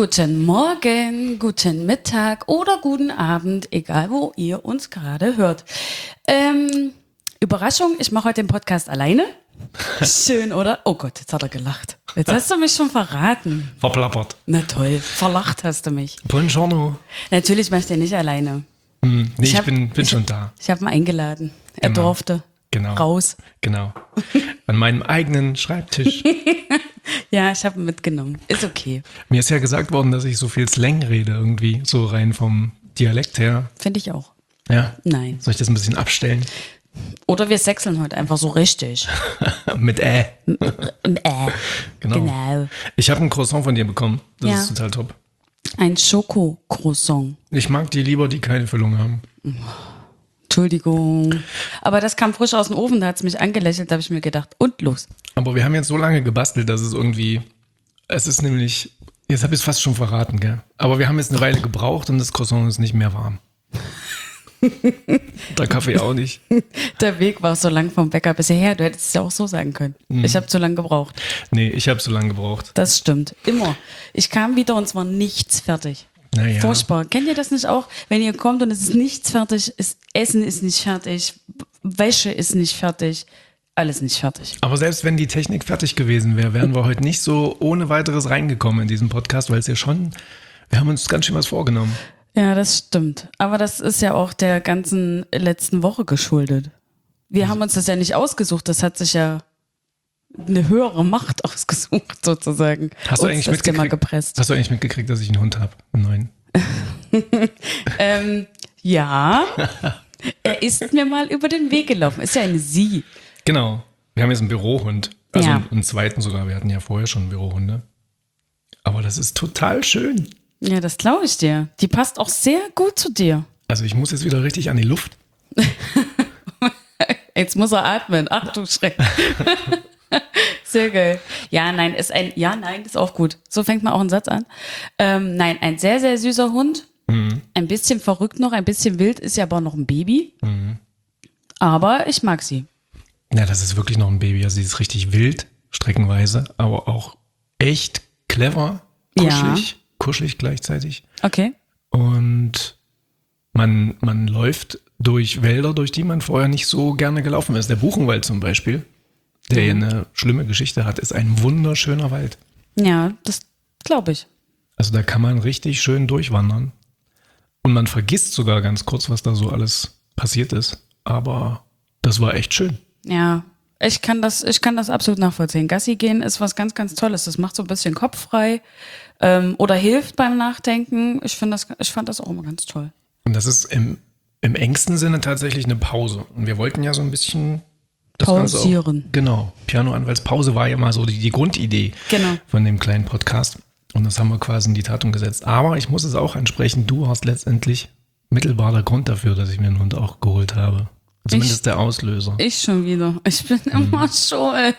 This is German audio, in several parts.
Guten Morgen, guten Mittag oder guten Abend, egal wo ihr uns gerade hört. Überraschung, ich mache heute den Podcast alleine. Schön, oder? Oh Gott, jetzt hat er gelacht. Jetzt hast du mich schon verraten. Verplappert. Na toll, verlacht hast du mich. Buongiorno. Natürlich mache ich den nicht alleine. Nee, ich bin schon da. Ich habe ihn eingeladen. Er Genau. durfte raus. Genau. An meinem eigenen Schreibtisch. Ja, ich habe ihn mitgenommen. Ist okay. Mir ist ja gesagt worden, dass ich so viel Slang rede irgendwie, so rein vom Dialekt her. Finde ich auch. Ja? Nein. Soll ich das ein bisschen abstellen? Oder wir sechseln heute einfach so richtig. Mit Genau. Ich habe ein Croissant von dir bekommen. Das Ja. ist total top. Ein Schoko-Croissant. Ich mag die lieber, die keine Füllung haben. Entschuldigung. Aber das kam frisch aus dem Ofen, da hat es mich angelächelt, da habe ich mir gedacht, und los. Aber wir haben jetzt so lange gebastelt, dass es irgendwie, es ist nämlich, jetzt habe ich es fast schon verraten, gell? Aber wir haben jetzt eine Weile gebraucht und das Croissant ist nicht mehr warm. Der Kaffee auch nicht. Der Weg war so lang vom Bäcker bis hierher, du hättest es ja auch so sagen können. Ich habe zu lange gebraucht. Nee, ich habe so lange gebraucht. Das stimmt, immer. Ich kam wieder und es war nichts fertig. Naja. Furchtbar. Kennt ihr das nicht auch? Wenn ihr kommt und es ist nichts fertig, Essen ist nicht fertig, Wäsche ist nicht fertig, alles nicht fertig. Aber selbst wenn die Technik fertig gewesen wäre, wären wir heute nicht so ohne weiteres reingekommen in diesen Podcast, weil es ja schon, wir haben uns ganz schön was vorgenommen. Ja, das stimmt. Aber das ist ja auch der ganzen letzten Woche geschuldet. Wir haben uns das ja nicht ausgesucht, das hat sich ja eine höhere Macht ausgesucht, sozusagen. Hast du Uns eigentlich das Thema mitgekriegt, gepresst. hast du eigentlich mitgekriegt, dass ich einen Hund habe? Einen neuen. Ja, er ist mir mal über den Weg gelaufen. Ist ja eine Sie. Genau. Wir haben jetzt einen Bürohund. Also Ja. einen zweiten sogar. Wir hatten ja vorher schon Bürohunde. Aber das ist total schön. Ja, das glaube ich dir. Die passt auch sehr gut zu dir. Also ich muss jetzt wieder richtig an die Luft. Jetzt muss er atmen. Ach du Schreck. Sehr geil. Ja, nein, ist auch gut. So fängt man auch einen Satz an. Nein, ein sehr, sehr süßer Hund. Ein bisschen verrückt noch, ein bisschen wild, ist ja aber noch ein Baby. Aber ich mag sie. Ja, das ist wirklich noch ein Baby. Also sie ist richtig wild, streckenweise, aber auch echt clever, kuschelig gleichzeitig. Okay. Und man läuft durch Wälder, durch die man vorher nicht so gerne gelaufen ist. Der Buchenwald zum Beispiel, der ja eine schlimme Geschichte hat, ist ein wunderschöner Wald. Ja, das glaube ich. Also da kann man richtig schön durchwandern. Und man vergisst sogar ganz kurz, was da so alles passiert ist. Aber das war echt schön. Ja, ich kann das absolut nachvollziehen. Gassi gehen ist was ganz, ganz Tolles. Das macht so ein bisschen Kopf frei oder hilft beim Nachdenken. Ich fand das auch immer ganz toll. Und das ist im engsten Sinne tatsächlich eine Pause. Und wir wollten ja so ein bisschen das Pausieren. Ganze auch, genau. Piano-Anwaltspause war ja mal so die Grundidee von dem kleinen Podcast. Und das haben wir quasi in die Tat umgesetzt. Aber ich muss es auch ansprechen, du hast letztendlich mittelbar der Grund dafür, dass ich mir einen Hund auch geholt habe. Zumindest der Auslöser. Ich schon wieder. Ich bin immer schuld.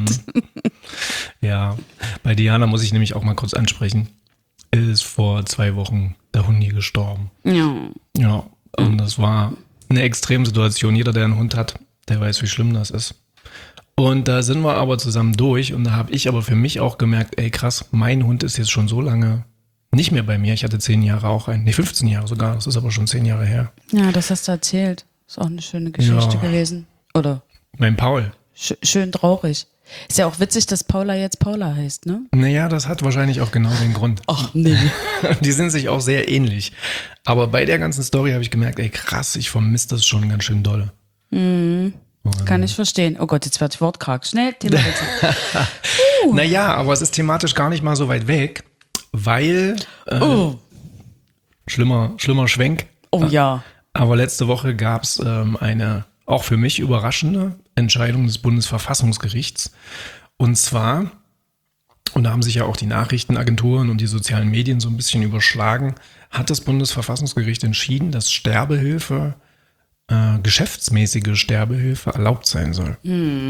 Ja, bei Diana muss ich nämlich auch mal kurz ansprechen. Ist vor 2 Wochen der Hundi gestorben. Ja. Ja, und das war eine Extremsituation. Jeder, der einen Hund hat, der weiß, wie schlimm das ist. Und da sind wir aber zusammen durch und da habe ich aber für mich auch gemerkt, ey krass, mein Hund ist jetzt schon so lange nicht mehr bei mir. Ich hatte 10 Jahre auch einen, 15 Jahre sogar, das ist aber schon 10 Jahre her. Ja, das hast du erzählt. Ist auch eine schöne Geschichte gewesen. Oder? Mein Paul. Schön traurig. Ist ja auch witzig, dass Paula jetzt Paula heißt, ne? Naja, das hat wahrscheinlich auch genau den Grund. Ach nee. Die sind sich auch sehr ähnlich. Aber bei der ganzen Story habe ich gemerkt, ey krass, ich vermisse das schon ganz schön doll. Kann ich verstehen. Oh Gott, jetzt werde ich wortkarg. Schnell, Thema wechseln. Naja, aber es ist thematisch gar nicht mal so weit weg, weil schlimmer Schwenk. Oh ja. Aber letzte Woche gab es eine auch für mich überraschende Entscheidung des Bundesverfassungsgerichts. Und zwar, und da haben sich ja auch die Nachrichtenagenturen und die sozialen Medien so ein bisschen überschlagen, hat das Bundesverfassungsgericht entschieden, dass Sterbehilfe, geschäftsmäßige Sterbehilfe erlaubt sein soll.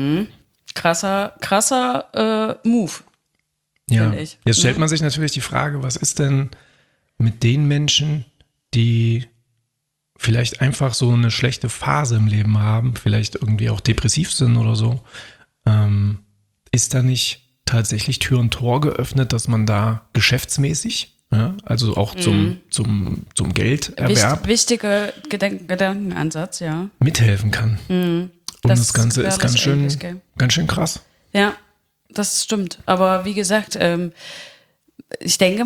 Krasser Move. Ja, finde ich. jetzt stellt man sich natürlich die Frage, was ist denn mit den Menschen, die vielleicht einfach so eine schlechte Phase im Leben haben, vielleicht irgendwie auch depressiv sind oder so, ist da nicht tatsächlich Tür und Tor geöffnet, dass man da geschäftsmäßig ja, also auch zum Gelderwerb Wichtiger Gedankenansatz, ja. mithelfen kann. Und das Ganze ist ganz schön krass. Ja, das stimmt. Aber wie gesagt, ich denke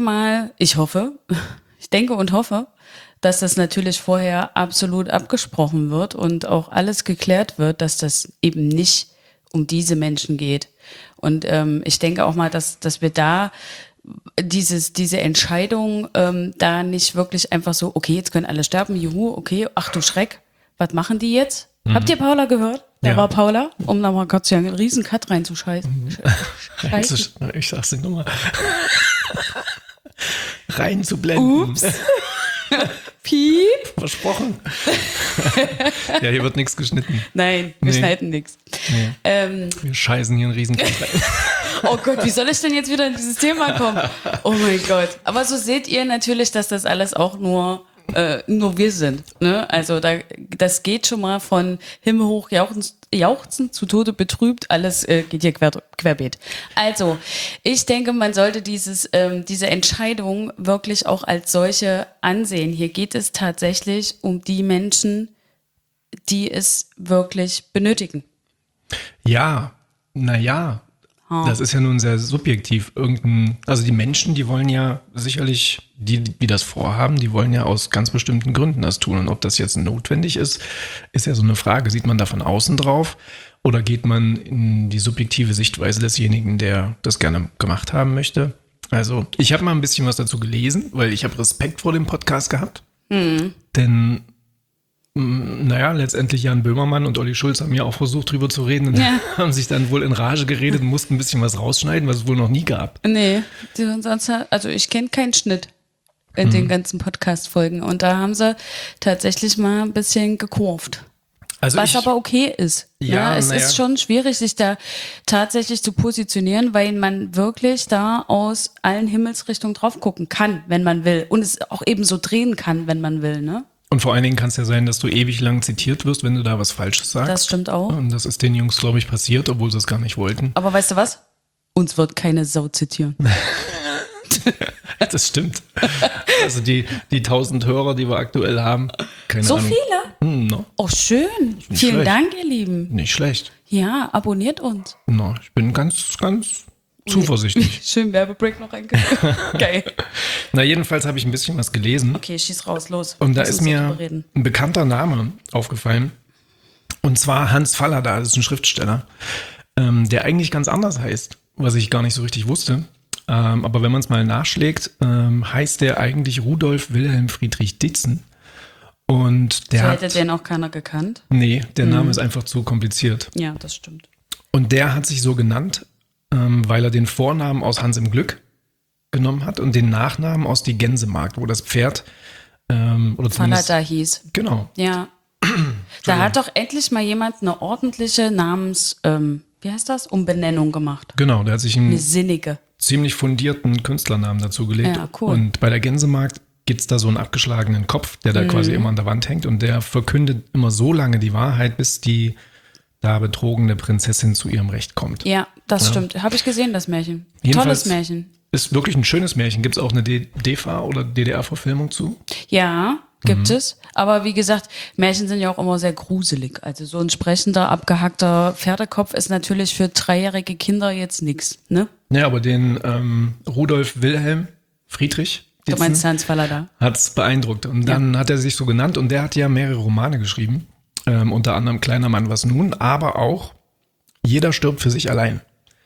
und hoffe, dass das natürlich vorher absolut abgesprochen wird und auch alles geklärt wird, dass das eben nicht um diese Menschen geht. Und ich denke auch mal, dass wir da diese Entscheidung da nicht wirklich einfach so, okay, jetzt können alle sterben, juhu, okay, ach du Schreck, was machen die jetzt? Habt ihr Paula gehört? Da war Paula, um nochmal kurz hier einen riesen Cut reinzuscheißen. Ich sag's dir nochmal. Reinzublenden. Ups. Piep. Versprochen. Ja, hier wird nichts geschnitten. Nein, wir schneiden nichts. Nee. Wir scheißen hier einen riesen Cut rein. Oh Gott, wie soll ich denn jetzt wieder in dieses Thema kommen? Oh mein Gott. Aber so seht ihr natürlich, dass das alles auch nur wir sind. Ne? Also das geht schon mal von Himmel hoch jauchzen zu Tode betrübt. Alles geht hier querbeet. Also ich denke, man sollte diese Entscheidung wirklich auch als solche ansehen. Hier geht es tatsächlich um die Menschen, die es wirklich benötigen. Ja, naja. Das ist ja nun sehr subjektiv. Also die Menschen, die wollen ja sicherlich, die das vorhaben, die wollen ja aus ganz bestimmten Gründen das tun. Und ob das jetzt notwendig ist ja so eine Frage. Sieht man da von außen drauf oder geht man in die subjektive Sichtweise desjenigen, der das gerne gemacht haben möchte? Also ich habe mal ein bisschen was dazu gelesen, weil ich habe Respekt vor dem Podcast gehabt. Denn naja, letztendlich Jan Böhmermann und Olli Schulz haben ja auch versucht, drüber zu reden und haben sich dann wohl in Rage geredet und mussten ein bisschen was rausschneiden, was es wohl noch nie gab. Nee, also ich kenne keinen Schnitt in den ganzen Podcast-Folgen und da haben sie tatsächlich mal ein bisschen gekurvt. Also was aber okay ist. Ja, es ist schon schwierig, sich da tatsächlich zu positionieren, weil man wirklich da aus allen Himmelsrichtungen drauf gucken kann, wenn man will. Und es auch eben so drehen kann, wenn man will, ne? Und vor allen Dingen kann es ja sein, dass du ewig lang zitiert wirst, wenn du da was Falsches sagst. Das stimmt auch. Und das ist den Jungs, glaube ich, passiert, obwohl sie es gar nicht wollten. Aber weißt du was? Uns wird keine Sau zitieren. Das stimmt. Also die 1000 Hörer, die wir aktuell haben, keine so Ahnung. viele? No. Oh, schön. Vielen Dank, ihr Lieben. Nicht schlecht. Ja, abonniert uns. No, ich bin ganz zuversichtlich. Schön Werbebreak noch reingegangen. Geil. Na, jedenfalls habe ich ein bisschen was gelesen. Okay, schieß raus, los. Und da ist mir ein bekannter Name aufgefallen. Und zwar Hans Fallada, das ist ein Schriftsteller, der eigentlich ganz anders heißt, was ich gar nicht so richtig wusste. Aber wenn man es mal nachschlägt, heißt der eigentlich Rudolf Wilhelm Friedrich Ditzen. Und der hätte den auch keiner gekannt? Nee, der Name ist einfach zu kompliziert. Ja, das stimmt. Und der hat sich so genannt, weil er den Vornamen aus Hans im Glück genommen hat und den Nachnamen aus die Gänsemarkt, wo das Pferd Fallada hieß. Genau. Ja. Da hat doch endlich mal jemand eine ordentliche Umbenennung gemacht. Genau, der hat sich eine sinnige, ziemlich fundierten Künstlernamen dazu gelegt. Ja, cool. Und bei der Gänsemarkt gibt's da so einen abgeschlagenen Kopf, der da quasi immer an der Wand hängt und der verkündet immer so lange die Wahrheit, bis die da betrogene Prinzessin zu ihrem Recht kommt. Ja, das stimmt. Habe ich gesehen, das Märchen. Jedenfalls tolles Märchen. Ist wirklich ein schönes Märchen. Gibt es auch eine DEFA oder DDR-Verfilmung zu? Ja, gibt es. Aber wie gesagt, Märchen sind ja auch immer sehr gruselig. Also so ein sprechender, abgehackter Pferdekopf ist natürlich für 3-jährige Kinder jetzt nichts, ne? Ja, aber den Rudolf Wilhelm Friedrich Ditzen, du meinst Hans Fallada? Hat's beeindruckt. Und dann hat er sich so genannt und der hat ja mehrere Romane geschrieben. Unter anderem Kleiner Mann, was nun, aber auch Jeder stirbt für sich allein.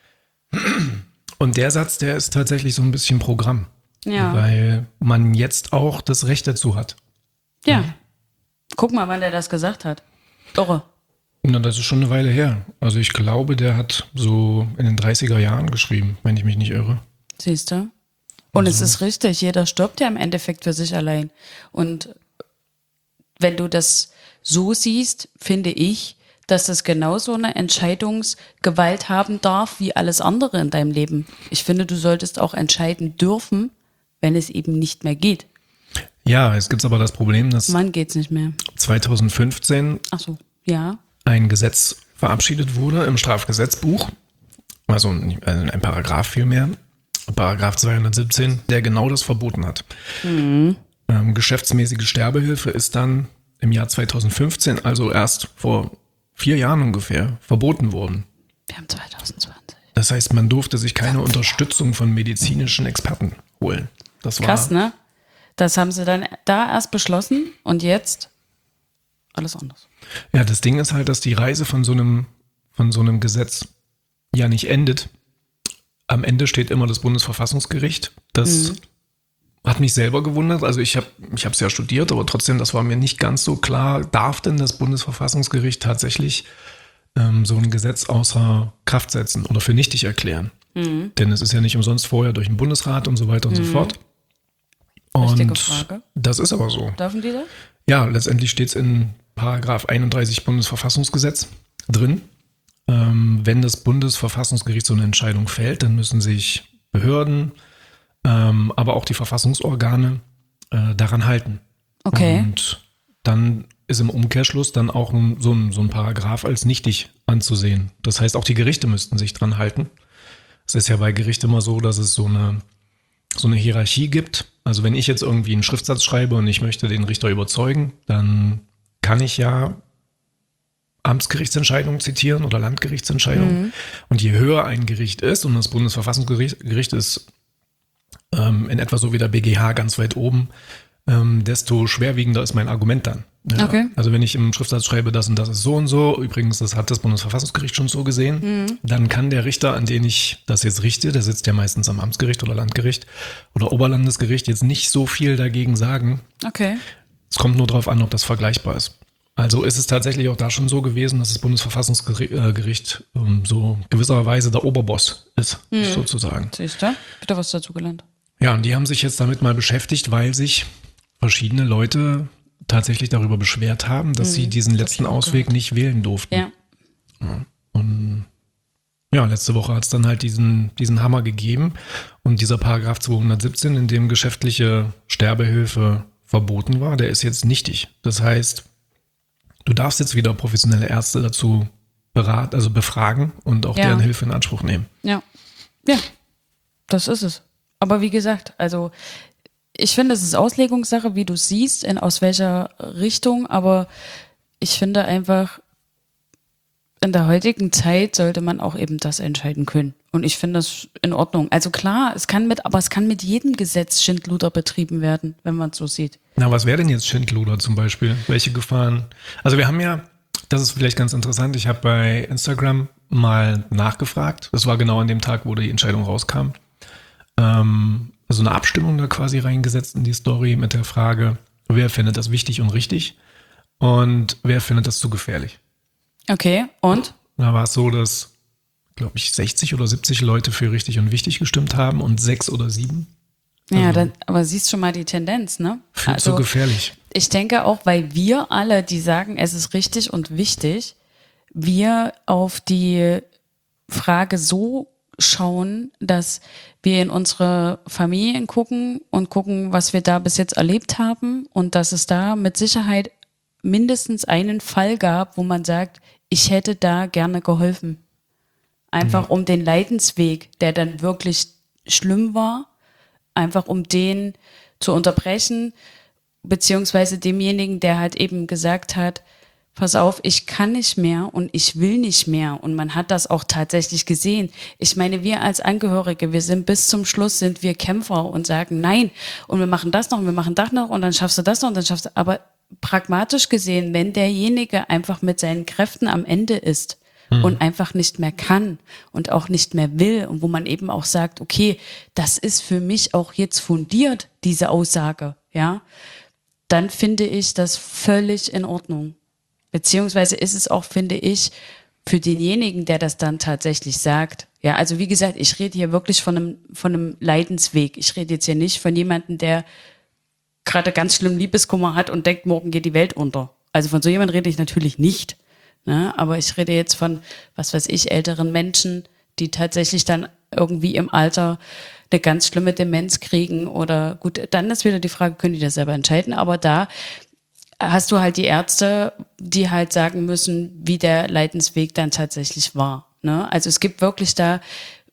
Und der Satz, der ist tatsächlich so ein bisschen Programm. Ja. Weil man jetzt auch das Recht dazu hat. Ja. Guck mal, wann der das gesagt hat. Irre. Na, das ist schon eine Weile her. Also ich glaube, der hat so in den 30er Jahren geschrieben, wenn ich mich nicht irre. Siehst du? Und es ist richtig, jeder stirbt ja im Endeffekt für sich allein. Und wenn du das so siehst, finde ich, dass das genauso eine Entscheidungsgewalt haben darf wie alles andere in deinem Leben. Ich finde, du solltest auch entscheiden dürfen, wenn es eben nicht mehr geht. Ja, es gibt aber das Problem, dass Wann geht's nicht mehr? 2015 ein Gesetz verabschiedet wurde im Strafgesetzbuch, also ein Paragraph vielmehr, Paragraph 217, der genau das verboten hat. Geschäftsmäßige Sterbehilfe ist dann im Jahr 2015, also erst vor 4 Jahren ungefähr, verboten worden. Wir haben 2020. Das heißt, man durfte sich keine Unterstützung von medizinischen Experten holen. Das war Krass, ne? Das haben sie dann da erst beschlossen und jetzt alles anders. Ja, das Ding ist halt, dass die Reise von so einem Gesetz ja nicht endet. Am Ende steht immer das Bundesverfassungsgericht. Das hat mich selber gewundert. Also ich habe es ja studiert, aber trotzdem, das war mir nicht ganz so klar. Darf denn das Bundesverfassungsgericht tatsächlich so ein Gesetz außer Kraft setzen oder für nichtig erklären? Denn es ist ja nicht umsonst vorher durch den Bundesrat und so weiter und so fort. Richtige Und Frage. das ist aber so. Dürfen die das? Ja, letztendlich steht es in Paragraph 31 Bundesverfassungsgesetz drin. Wenn das Bundesverfassungsgericht so eine Entscheidung fällt, dann müssen sich Behörden, aber auch die Verfassungsorgane daran halten. Okay. Und dann ist im Umkehrschluss dann auch so ein Paragraph als nichtig anzusehen. Das heißt, auch die Gerichte müssten sich dran halten. Es ist ja bei Gericht immer so, dass es so eine Hierarchie gibt. Also wenn ich jetzt irgendwie einen Schriftsatz schreibe und ich möchte den Richter überzeugen, dann kann ich ja Amtsgerichtsentscheidungen zitieren oder Landgerichtsentscheidungen. Und je höher ein Gericht ist, und das Bundesverfassungsgericht ist in etwa so wie der BGH ganz weit oben, desto schwerwiegender ist mein Argument dann. Ja. Okay. Also wenn ich im Schriftsatz schreibe, das und das ist so und so, übrigens, das hat das Bundesverfassungsgericht schon so gesehen, dann kann der Richter, an den ich das jetzt richte, der sitzt ja meistens am Amtsgericht oder Landgericht oder Oberlandesgericht, jetzt nicht so viel dagegen sagen. Okay. Es kommt nur darauf an, ob das vergleichbar ist. Also ist es tatsächlich auch da schon so gewesen, dass das Bundesverfassungsgericht so gewisserweise der Oberboss ist, sozusagen. Siehst du? Wieder was dazugelernt. Ja, und die haben sich jetzt damit mal beschäftigt, weil sich verschiedene Leute tatsächlich darüber beschwert haben, dass sie diesen letzten Ausweg nicht wählen durften. Ja. Und ja, letzte Woche hat es dann halt diesen Hammer gegeben. Und dieser Paragraph 217, in dem geschäftliche Sterbehilfe verboten war, der ist jetzt nichtig. Das heißt, du darfst jetzt wieder professionelle Ärzte dazu befragen und auch deren Hilfe in Anspruch nehmen. Ja. Ja, das ist es. Aber wie gesagt, also ich finde, es ist Auslegungssache, wie du siehst, aus welcher Richtung, aber ich finde einfach, in der heutigen Zeit sollte man auch eben das entscheiden können. Und ich finde das in Ordnung. Also klar, es kann mit jedem Gesetz Schindluder betrieben werden, wenn man es so sieht. Na, was wäre denn jetzt Schindluder zum Beispiel? Welche Gefahren? Also wir haben ja, das ist vielleicht ganz interessant, ich habe bei Instagram mal nachgefragt. Das war genau an dem Tag, wo die Entscheidung rauskam. Also eine Abstimmung da quasi reingesetzt in die Story mit der Frage, wer findet das wichtig und richtig und wer findet das zu gefährlich. Okay, und? Da war es so, dass, glaube ich, 60 oder 70 Leute für richtig und wichtig gestimmt haben und 6 oder 7. Ja, aber siehst schon mal die Tendenz, ne? Für zu gefährlich. Ich denke auch, weil wir alle, die sagen, es ist richtig und wichtig, wir auf die Frage so schauen, dass wir in unsere Familien gucken und gucken, was wir da bis jetzt erlebt haben und dass es da mit Sicherheit mindestens einen Fall gab, wo man sagt, ich hätte da gerne geholfen. Einfach um den Leidensweg, der dann wirklich schlimm war, einfach um den zu unterbrechen, beziehungsweise demjenigen, der halt eben gesagt hat, pass auf, ich kann nicht mehr und ich will nicht mehr. Und man hat das auch tatsächlich gesehen. Ich meine, wir als Angehörige, wir sind bis zum Schluss, sind wir Kämpfer und sagen nein. Und wir machen das noch und wir machen das noch und dann schaffst du das noch und dann schaffst du. Aber pragmatisch gesehen, wenn derjenige einfach mit seinen Kräften am Ende ist und einfach nicht mehr kann und auch nicht mehr will und wo man eben auch sagt, okay, das ist für mich auch jetzt fundiert, diese Aussage, ja, dann finde ich das völlig in Ordnung. Beziehungsweise ist es auch, finde ich, für denjenigen, der das dann tatsächlich sagt. Ja, also wie gesagt, ich rede hier wirklich von einem Leidensweg. Ich rede jetzt hier nicht von jemandem, der gerade ganz schlimm Liebeskummer hat und denkt, morgen geht die Welt unter. Also von so jemandem rede ich natürlich nicht. Ne? Aber ich rede jetzt von, was weiß ich, älteren Menschen, die tatsächlich dann irgendwie im Alter eine ganz schlimme Demenz kriegen oder gut, dann ist wieder die Frage, können die das selber entscheiden? Aber da hast du halt die Ärzte, die halt sagen müssen, wie der Leidensweg dann tatsächlich war. Ne? Also es gibt wirklich da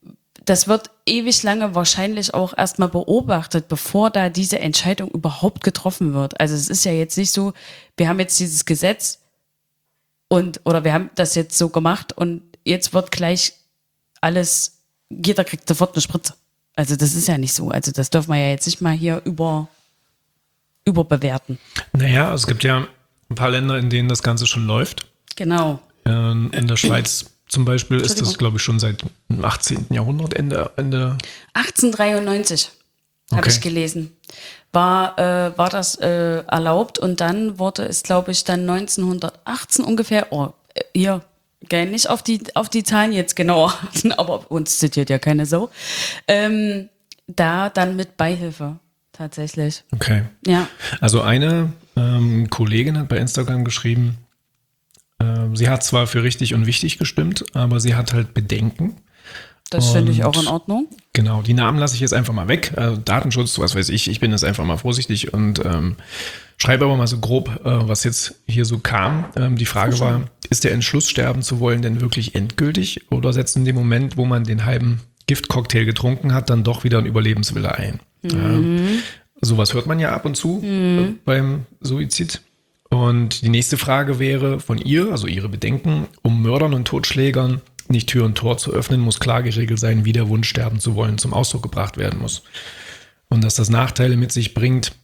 das wird ewig lange wahrscheinlich auch erstmal beobachtet, bevor da diese Entscheidung überhaupt getroffen wird. Also es ist ja jetzt nicht so, wir haben jetzt dieses Gesetz oder wir haben das jetzt so gemacht und jetzt wird gleich alles, jeder kriegt sofort eine Spritze. Also das ist ja nicht so. Also das dürfen wir ja jetzt nicht mal hier überbewerten. Naja, es gibt ja ein paar Länder, in denen das Ganze schon läuft. Genau. In der Schweiz zum Beispiel ist das, glaube ich, schon seit dem 18. Jahrhundert, Ende 1893 habe ich gelesen. War das erlaubt und dann wurde es, glaube ich, dann 1918 ungefähr, nicht auf die Zahlen jetzt genauer achten, aber uns zitiert ja keine Sau, da dann mit Beihilfe tatsächlich. Okay. Ja. Also eine Kollegin hat bei Instagram geschrieben, sie hat zwar für richtig und wichtig gestimmt, aber sie hat halt Bedenken. Das finde ich auch in Ordnung. Genau, die Namen lasse ich jetzt einfach mal weg. Datenschutz, was weiß ich bin jetzt einfach mal vorsichtig und schreibe aber mal so grob, was jetzt hier so kam. Die Frage war, ist der Entschluss, sterben zu wollen, denn wirklich endgültig oder setzt in dem Moment, wo man den halben Giftcocktail getrunken hat, dann doch wieder ein Überlebenswille ein? Sowas hört man ja ab und zu beim Suizid. Und die nächste Frage wäre von ihr, also ihre Bedenken, um Mördern und Totschlägern nicht Tür und Tor zu öffnen, muss klar geregelt sein, wie der Wunsch, sterben zu wollen, zum Ausdruck gebracht werden muss. Und dass das Nachteile mit sich bringt,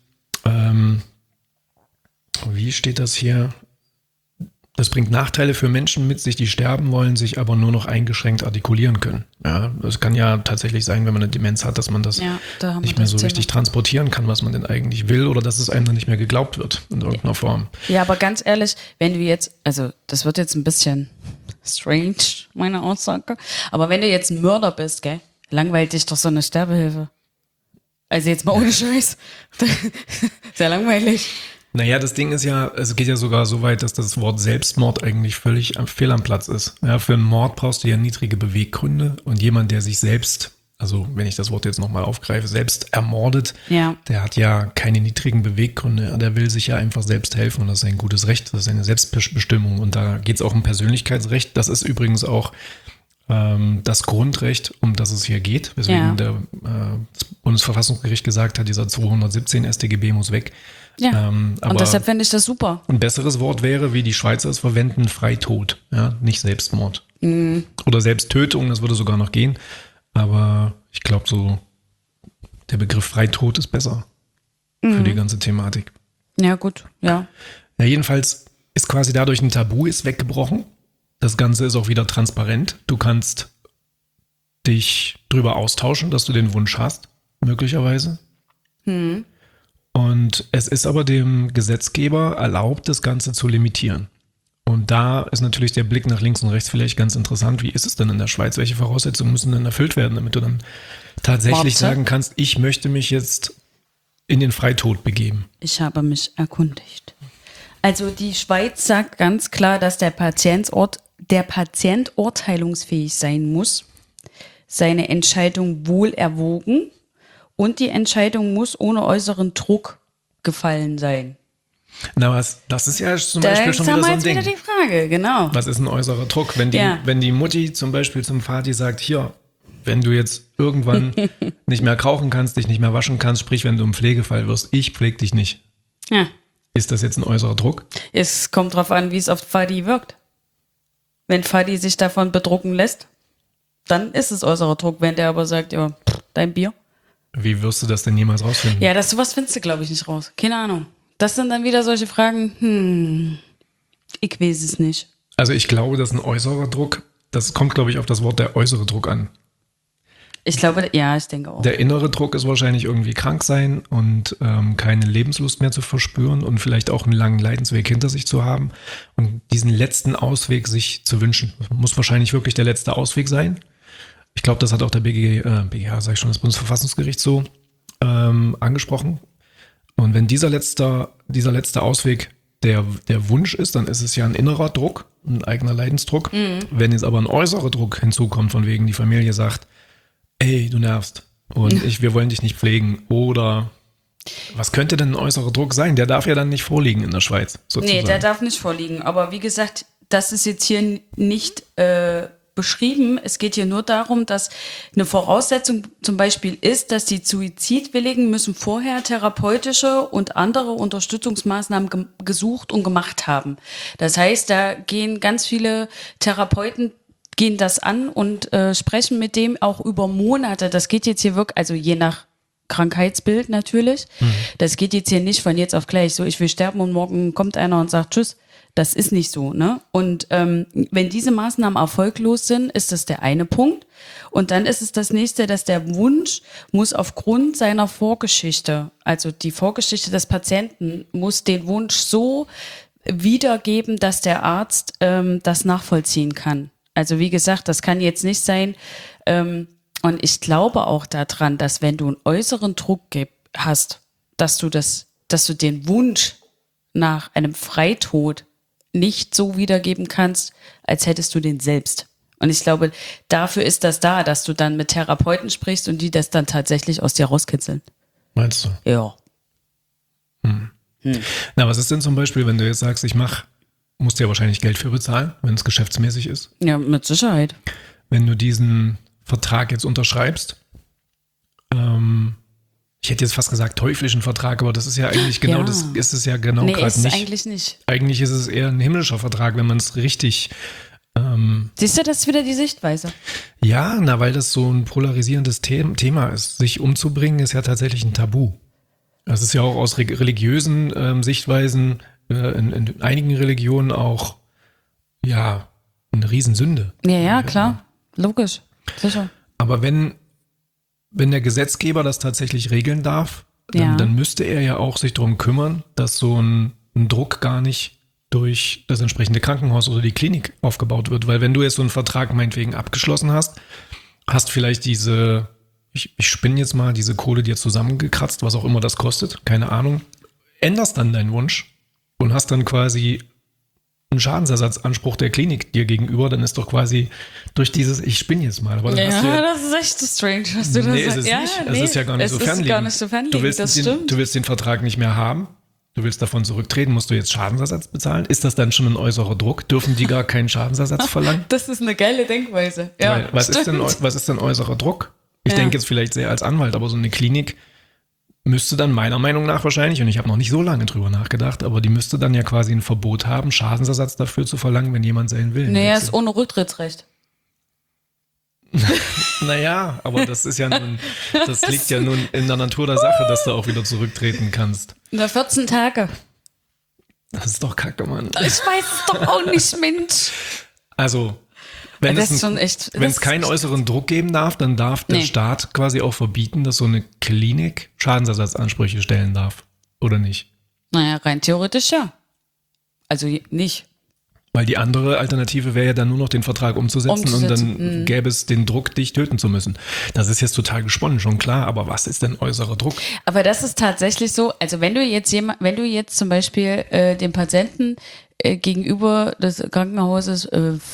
wie steht das hier? Das bringt Nachteile für Menschen mit sich, die sterben wollen, sich aber nur noch eingeschränkt artikulieren können. Ja, das kann ja tatsächlich sein, wenn man eine Demenz hat, dass man das nicht mehr so richtig transportieren kann, was man denn eigentlich will, oder dass es einem dann nicht mehr geglaubt wird in irgendeiner Form. Ja, aber ganz ehrlich, wenn du jetzt, also das wird jetzt ein bisschen strange, meine Aussage, aber wenn du jetzt ein Mörder bist, gell, langweilt dich doch so eine Sterbehilfe. Also jetzt mal ohne Scheiß. Sehr langweilig. Naja, das Ding ist ja, es geht ja sogar so weit, dass das Wort Selbstmord eigentlich völlig fehl am Platz ist. Ja, für einen Mord brauchst du ja niedrige Beweggründe und jemand, der sich selbst, also wenn ich das Wort jetzt nochmal aufgreife, selbst ermordet, der hat ja keine niedrigen Beweggründe. Der will sich ja einfach selbst helfen und das ist ein gutes Recht, das ist eine Selbstbestimmung und da geht es auch um Persönlichkeitsrecht. Das ist übrigens auch das Grundrecht, um das es hier geht, weswegen das Bundesverfassungsgericht gesagt hat, dieser 217 StGB muss weg. Ja, und deshalb fände ich das super. Ein besseres Wort wäre, wie die Schweizer es verwenden, Freitod, ja, nicht Selbstmord. Oder Selbsttötung, das würde sogar noch gehen. Aber ich glaube so, der Begriff Freitod ist besser für die ganze Thematik. Ja, gut, ja. Ja, jedenfalls ist quasi dadurch ein Tabu ist weggebrochen. Das Ganze ist auch wieder transparent. Du kannst dich drüber austauschen, dass du den Wunsch hast, möglicherweise. Und es ist aber dem Gesetzgeber erlaubt, das Ganze zu limitieren. Und da ist natürlich der Blick nach links und rechts vielleicht ganz interessant. Wie ist es denn in der Schweiz? Welche Voraussetzungen müssen denn erfüllt werden, damit du dann tatsächlich sagen kannst, ich möchte mich jetzt in den Freitod begeben? Ich habe mich erkundigt. Also die Schweiz sagt ganz klar, dass der Patient urteilungsfähig sein muss, seine Entscheidung wohl erwogen und die Entscheidung muss ohne äußeren Druck gefallen sein. Na was, das ist ja zum Beispiel schon wieder so ein Ding. Da ist wieder die Frage, genau. Was ist ein äußerer Druck? Wenn die Mutti zum Beispiel zum Vati sagt, hier, wenn du jetzt irgendwann nicht mehr rauchen kannst, dich nicht mehr waschen kannst, sprich, wenn du im Pflegefall wirst, ich pflege dich nicht. Ja. Ist das jetzt ein äußerer Druck? Es kommt drauf an, wie es auf Vati wirkt. Wenn Vati sich davon bedrucken lässt, dann ist es äußerer Druck. Wenn der aber sagt, ja, dein Bier. Wie wirst du das denn jemals rausfinden? Ja, sowas findest du, glaube ich, nicht raus. Keine Ahnung. Das sind dann wieder solche Fragen, ich weiß es nicht. Also ich glaube, dass ein äußerer Druck, das kommt, glaube ich, auf das Wort der äußere Druck an. Ich glaube, ja, ich denke auch. Der innere Druck ist wahrscheinlich irgendwie krank sein und keine Lebenslust mehr zu verspüren und vielleicht auch einen langen Leidensweg hinter sich zu haben und diesen letzten Ausweg sich zu wünschen. Das muss wahrscheinlich wirklich der letzte Ausweg sein. Ich glaube, das hat auch der BGH, sag ich schon, das Bundesverfassungsgericht so angesprochen. Und wenn dieser letzte Ausweg der Wunsch ist, dann ist es ja ein innerer Druck, ein eigener Leidensdruck. Wenn jetzt aber ein äußerer Druck hinzukommt, von wegen die Familie sagt, ey, du nervst und wir wollen dich nicht pflegen, oder was könnte denn ein äußerer Druck sein? Der darf ja dann nicht vorliegen in der Schweiz, sozusagen. Nee, der darf nicht vorliegen, aber wie gesagt, das ist jetzt hier nicht beschrieben. Es geht hier nur darum, dass eine Voraussetzung zum Beispiel ist, dass die Suizidwilligen müssen vorher therapeutische und andere Unterstützungsmaßnahmen gesucht und gemacht haben. Das heißt, da gehen ganz viele Therapeuten gehen das an und sprechen mit dem auch über Monate. Das geht jetzt hier wirklich, also je nach Krankheitsbild natürlich. Das geht jetzt hier nicht von jetzt auf gleich so, ich will sterben und morgen kommt einer und sagt Tschüss. Das ist nicht so, ne? Und wenn diese Maßnahmen erfolglos sind, ist das der eine Punkt. Und dann ist es das nächste, dass der Wunsch muss aufgrund seiner Vorgeschichte, also die Vorgeschichte des Patienten, muss den Wunsch so wiedergeben, dass der Arzt das nachvollziehen kann. Also wie gesagt, das kann jetzt nicht sein, und ich glaube auch daran, dass wenn du einen äußeren Druck hast, dass du den Wunsch nach einem Freitod nicht so wiedergeben kannst, als hättest du den selbst. Und ich glaube, dafür ist das da, dass du dann mit Therapeuten sprichst und die das dann tatsächlich aus dir rauskitzeln. Meinst du? Ja. Na, was ist denn zum Beispiel, wenn du jetzt sagst, musst du ja wahrscheinlich Geld für bezahlen, wenn es geschäftsmäßig ist? Ja, mit Sicherheit. Wenn du diesen Vertrag jetzt unterschreibst, ich hätte jetzt fast gesagt teuflischen Vertrag, aber das ist ja eigentlich genau, das ist es ja genau gerade nicht. Nee, ist eigentlich nicht. Eigentlich ist es eher ein himmlischer Vertrag, wenn man es richtig... Siehst du, das ist wieder die Sichtweise. Ja, weil das so ein polarisierendes Thema ist. Sich umzubringen ist ja tatsächlich ein Tabu. Das ist ja auch aus religiösen Sichtweisen in einigen Religionen auch ja eine Riesensünde. Ja, klar. Logisch. Sicher. Aber wenn der Gesetzgeber das tatsächlich regeln darf, dann müsste er ja auch sich darum kümmern, dass so ein Druck gar nicht durch das entsprechende Krankenhaus oder die Klinik aufgebaut wird. Weil wenn du jetzt so einen Vertrag meinetwegen abgeschlossen hast vielleicht diese, ich spinne jetzt mal, diese Kohle dir zusammengekratzt, was auch immer das kostet, keine Ahnung, änderst dann deinen Wunsch und hast dann quasi einen Schadensersatzanspruch der Klinik dir gegenüber, dann ist doch quasi durch dieses, ich spinne jetzt mal. Aber dann hast du das ist echt strange, was du da sagst. Ist es nicht. Es ist ja gar nicht so fernliegend. Du willst den Vertrag nicht mehr haben, du willst davon zurücktreten, musst du jetzt Schadensersatz bezahlen? Ist das dann schon ein äußerer Druck? Dürfen die gar keinen Schadensersatz verlangen? Das ist eine geile Denkweise. Ja, weil, was ist denn äußerer Druck? Ich denke jetzt vielleicht sehr als Anwalt, aber so eine Klinik müsste dann meiner Meinung nach wahrscheinlich, und ich habe noch nicht so lange drüber nachgedacht, aber die müsste dann ja quasi ein Verbot haben, Schadensersatz dafür zu verlangen, wenn jemand seinen Willen wechselt. Ist ohne Rücktrittsrecht. Naja, aber das ist ja nun, das liegt ja nun in der Natur der Sache, dass du auch wieder zurücktreten kannst. Nur 14 Tage. Das ist doch kacke, Mann. Ich weiß es doch auch nicht, Mensch. Also, wenn es keinen äußeren Druck geben darf, dann darf der Staat quasi auch verbieten, dass so eine Klinik Schadensersatzansprüche stellen darf. Oder nicht? Naja, rein theoretisch ja. Also nicht. Weil die andere Alternative wäre ja dann nur noch den Vertrag umzusetzen. Und dann gäbe es den Druck, dich töten zu müssen. Das ist jetzt total gesponnen, schon klar, aber was ist denn äußerer Druck? Aber das ist tatsächlich so, also wenn du jetzt zum Beispiel den Patienten gegenüber des Krankenhauses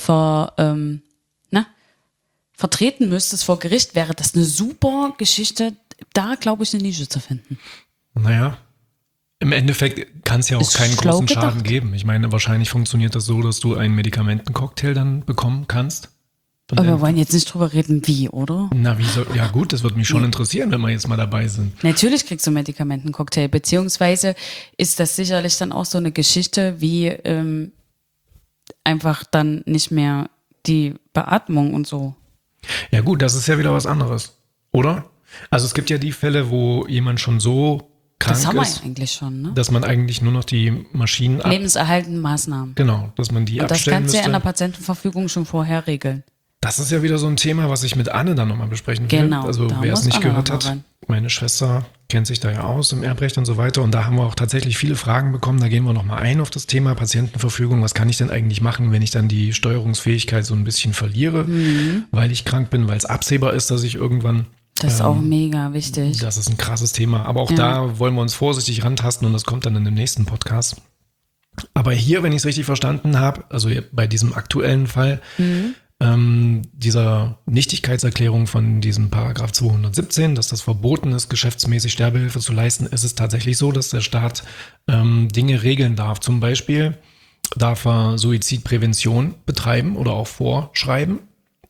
vertreten müsstest vor Gericht, wäre das eine super Geschichte, da glaube ich eine Nische zu finden. Naja. Im Endeffekt kann es ja auch keinen großen Schaden geben. Ich meine, wahrscheinlich funktioniert das so, dass du einen Medikamentencocktail dann bekommen kannst. Aber wir wollen jetzt nicht drüber reden, wie, oder? Na, ja gut, das würde mich schon interessieren, wenn wir jetzt mal dabei sind. Natürlich kriegst du einen Medikamentencocktail, beziehungsweise ist das sicherlich dann auch so eine Geschichte, wie einfach dann nicht mehr die Beatmung und so. Ja gut, das ist ja wieder was anderes, oder? Also es gibt ja die Fälle, wo jemand schon so krank das haben ist, wir eigentlich schon, ne? dass man eigentlich nur noch die Maschinen lebenserhaltende Maßnahmen. Genau, dass man die abstellen müsste. Und das kannst du ja in der Patientenverfügung schon vorher regeln. Das ist ja wieder so ein Thema, was ich mit Anne dann nochmal besprechen will. Genau. Also wer es nicht gehört hat, meine Schwester kennt sich da ja aus im Erbrecht und so weiter. Und da haben wir auch tatsächlich viele Fragen bekommen. Da gehen wir nochmal ein auf das Thema Patientenverfügung. Was kann ich denn eigentlich machen, wenn ich dann die Steuerungsfähigkeit so ein bisschen verliere, weil ich krank bin, weil es absehbar ist, dass ich irgendwann... Das ist auch mega wichtig. Das ist ein krasses Thema. Aber auch da wollen wir uns vorsichtig rantasten und das kommt dann in dem nächsten Podcast. Aber hier, wenn ich es richtig verstanden habe, also bei diesem aktuellen Fall, dieser Nichtigkeitserklärung von diesem Paragraph 217, dass das verboten ist, geschäftsmäßig Sterbehilfe zu leisten, ist es tatsächlich so, dass der Staat Dinge regeln darf. Zum Beispiel darf er Suizidprävention betreiben oder auch vorschreiben.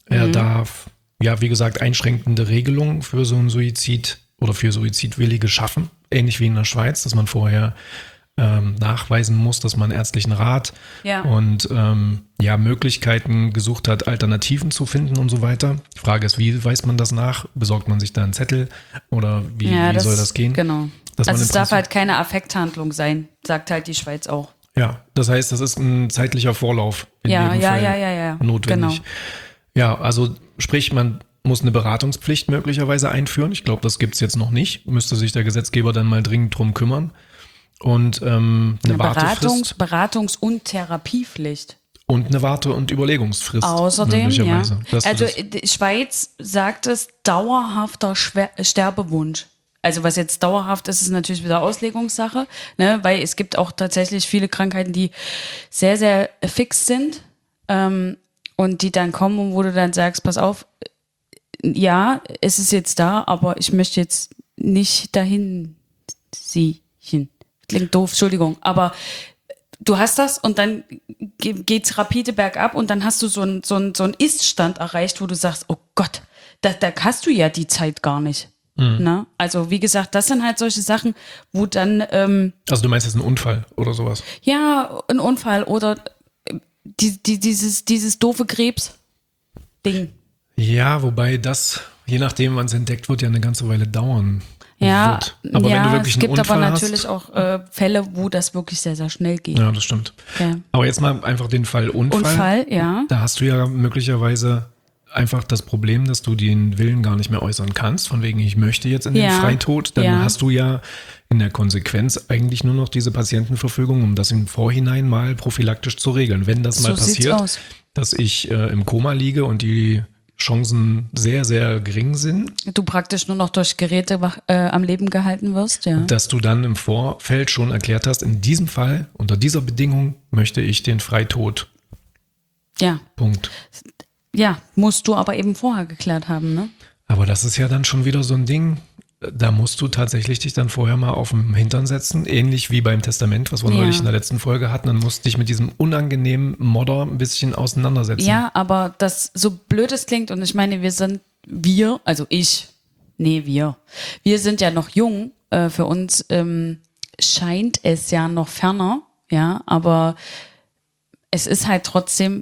Er darf, ja, wie gesagt, einschränkende Regelungen für so einen Suizid oder für Suizidwillige schaffen. Ähnlich wie in der Schweiz, dass man vorher nachweisen muss, dass man ärztlichen Rat und Möglichkeiten gesucht hat, Alternativen zu finden und so weiter. Die Frage ist, wie weist man das nach? Besorgt man sich da einen Zettel oder wie soll das gehen? Genau. Also es darf halt keine Affekthandlung sein, sagt halt die Schweiz auch. Ja, das heißt, das ist ein zeitlicher Vorlauf in jedem Fall notwendig. Genau. Ja, also sprich, man muss eine Beratungspflicht möglicherweise einführen. Ich glaube, das gibt's jetzt noch nicht. Müsste sich der Gesetzgeber dann mal dringend drum kümmern. Und eine Wartefrist. Beratungs- und Therapiepflicht. Und eine Warte- und Überlegungsfrist. Außerdem, ja. Also die Schweiz sagt es, dauerhafter Sterbewunsch. Also was jetzt dauerhaft ist, ist natürlich wieder Auslegungssache, ne? Weil es gibt auch tatsächlich viele Krankheiten, die sehr, sehr fix sind und die dann kommen und wo du dann sagst, pass auf, ja, es ist jetzt da, aber ich möchte jetzt nicht dahin siechen. Klingt doof, Entschuldigung, aber du hast das und dann geht's rapide bergab und dann hast du so einen Ist-Stand erreicht, wo du sagst, oh Gott, da hast du ja die Zeit gar nicht. Na? Also wie gesagt, das sind halt solche Sachen, wo dann also du meinst jetzt einen Unfall oder sowas? Ja, ein Unfall oder dieses doofe Krebs-Ding. Ja, wobei das, je nachdem wann es entdeckt wird, ja eine ganze Weile dauern Ja, wird. Aber wenn du wirklich es gibt einen Unfall aber hast, natürlich auch Fälle, wo das wirklich sehr, sehr schnell geht. Ja, das stimmt. Ja. Aber jetzt mal einfach den Fall Unfall. Ja. Da hast du ja möglicherweise einfach das Problem, dass du den Willen gar nicht mehr äußern kannst, von wegen, ich möchte jetzt in den Freitod. Dann hast du ja in der Konsequenz eigentlich nur noch diese Patientenverfügung, um das im Vorhinein mal prophylaktisch zu regeln. Wenn das mal passiert, dass ich im Koma liege und die Chancen sehr, sehr gering sind. Du praktisch nur noch durch Geräte am Leben gehalten wirst, ja. Dass du dann im Vorfeld schon erklärt hast, in diesem Fall, unter dieser Bedingung, möchte ich den Freitod. Ja. Punkt. Ja, musst du aber eben vorher geklärt haben, ne? Aber das ist ja dann schon wieder so ein Ding, da musst du tatsächlich dich dann vorher mal auf den Hintern setzen, ähnlich wie beim Testament, was wir neulich in der letzten Folge hatten, dann musst du dich mit diesem unangenehmen Modder ein bisschen auseinandersetzen. Ja, aber das so blöd es klingt und ich meine, wir sind ja noch jung, für uns scheint es ja noch ferner, ja, aber es ist halt trotzdem,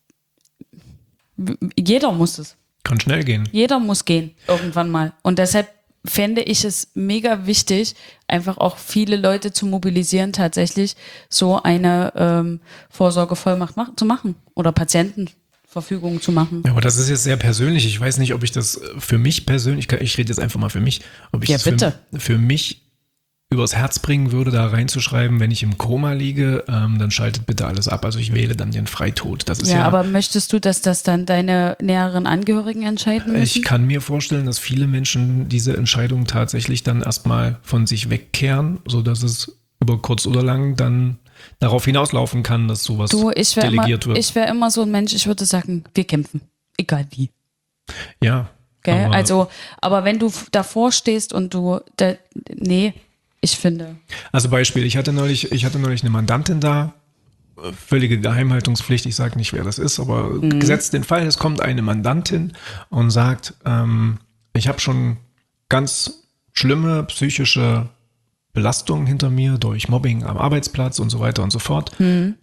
jeder muss es. Kann schnell gehen. Jeder muss gehen, irgendwann mal. Und deshalb fände ich es mega wichtig, einfach auch viele Leute zu mobilisieren, tatsächlich so eine Vorsorgevollmacht zu machen oder Patientenverfügung zu machen. Ja, aber das ist jetzt sehr persönlich. Ich weiß nicht, ob ich das für mich persönlich, ich rede jetzt einfach mal für mich, ob ich das für mich übers Herz bringen würde, da reinzuschreiben, wenn ich im Koma liege, dann schaltet bitte alles ab. Also ich wähle dann den Freitod. Das ist ja, aber möchtest du, dass das dann deine näheren Angehörigen entscheiden müssen? Ich kann mir vorstellen, dass viele Menschen diese Entscheidung tatsächlich dann erstmal von sich wegkehren, sodass es über kurz oder lang dann darauf hinauslaufen kann, dass sowas delegiert wird. Ich wäre immer so ein Mensch, ich würde sagen, wir kämpfen. Egal wie. Ja. Okay? Aber wenn du davor stehst und ich finde. Also Beispiel, ich hatte neulich eine Mandantin da, völlige Geheimhaltungspflicht, ich sage nicht, wer das ist, aber gesetzt den Fall, es kommt eine Mandantin und sagt, ich habe schon ganz schlimme psychische Belastungen hinter mir durch Mobbing am Arbeitsplatz und so weiter und so fort.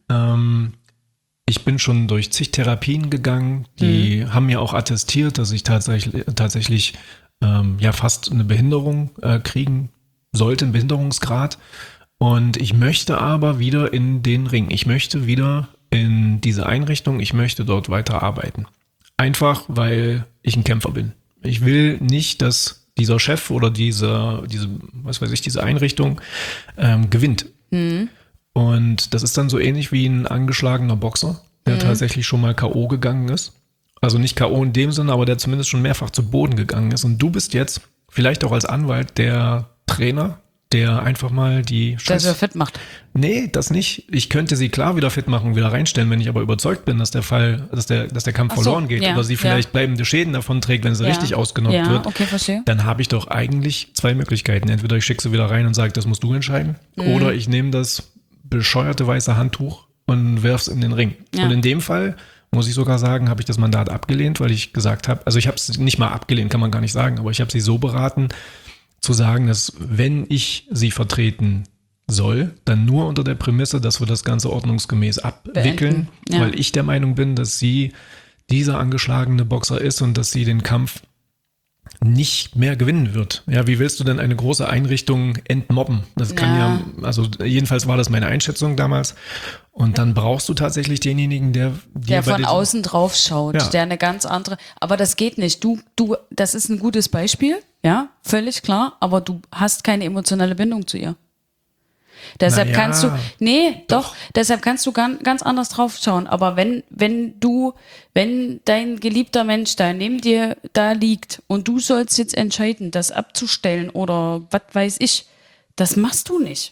Ich bin schon durch zig Therapien gegangen, die haben mir auch attestiert, dass ich tatsächlich fast eine Behinderung kriegen sollte, einen Behinderungsgrad. Und ich möchte aber wieder in den Ring. Ich möchte wieder in diese Einrichtung. Ich möchte dort weiter arbeiten. Einfach, weil ich ein Kämpfer bin. Ich will nicht, dass dieser Chef oder diese Einrichtung gewinnt. Und das ist dann so ähnlich wie ein angeschlagener Boxer, der tatsächlich schon mal K.O. gegangen ist. Also nicht K.O. in dem Sinne, aber der zumindest schon mehrfach zu Boden gegangen ist. Und du bist jetzt vielleicht auch als Anwalt der Trainer, der einfach mal die Der sie fit macht. Nee, das nicht. Ich könnte sie klar wieder fit machen, wieder reinstellen, wenn ich aber überzeugt bin, dass der Kampf verloren geht oder sie vielleicht bleibende Schäden davon trägt, wenn sie richtig ausgenockt wird. Okay, verstehe. Dann habe ich doch eigentlich zwei Möglichkeiten. Entweder ich schicke sie wieder rein und sage, das musst du entscheiden, oder ich nehme das bescheuerte weiße Handtuch und werf's in den Ring. Ja. Und in dem Fall muss ich sogar sagen, habe ich das Mandat abgelehnt, weil ich gesagt habe, also ich habe es nicht mal abgelehnt, kann man gar nicht sagen, aber ich habe sie so beraten, zu sagen, dass wenn ich sie vertreten soll, dann nur unter der Prämisse, dass wir das Ganze ordnungsgemäß abwickeln, weil ich der Meinung bin, dass sie dieser angeschlagene Boxer ist und dass sie den Kampf nicht mehr gewinnen wird. Ja, wie willst du denn eine große Einrichtung entmobben? Das kann also jedenfalls war das meine Einschätzung damals. Und dann brauchst du tatsächlich denjenigen, der von außen drauf schaut, der eine ganz andere, aber das geht nicht. Du, das ist ein gutes Beispiel, ja, völlig klar, aber du hast keine emotionale Bindung zu ihr. Deshalb kannst du, deshalb kannst du ganz anders drauf schauen. Aber wenn dein geliebter Mensch da neben dir da liegt und du sollst jetzt entscheiden, das abzustellen oder was weiß ich, das machst du nicht.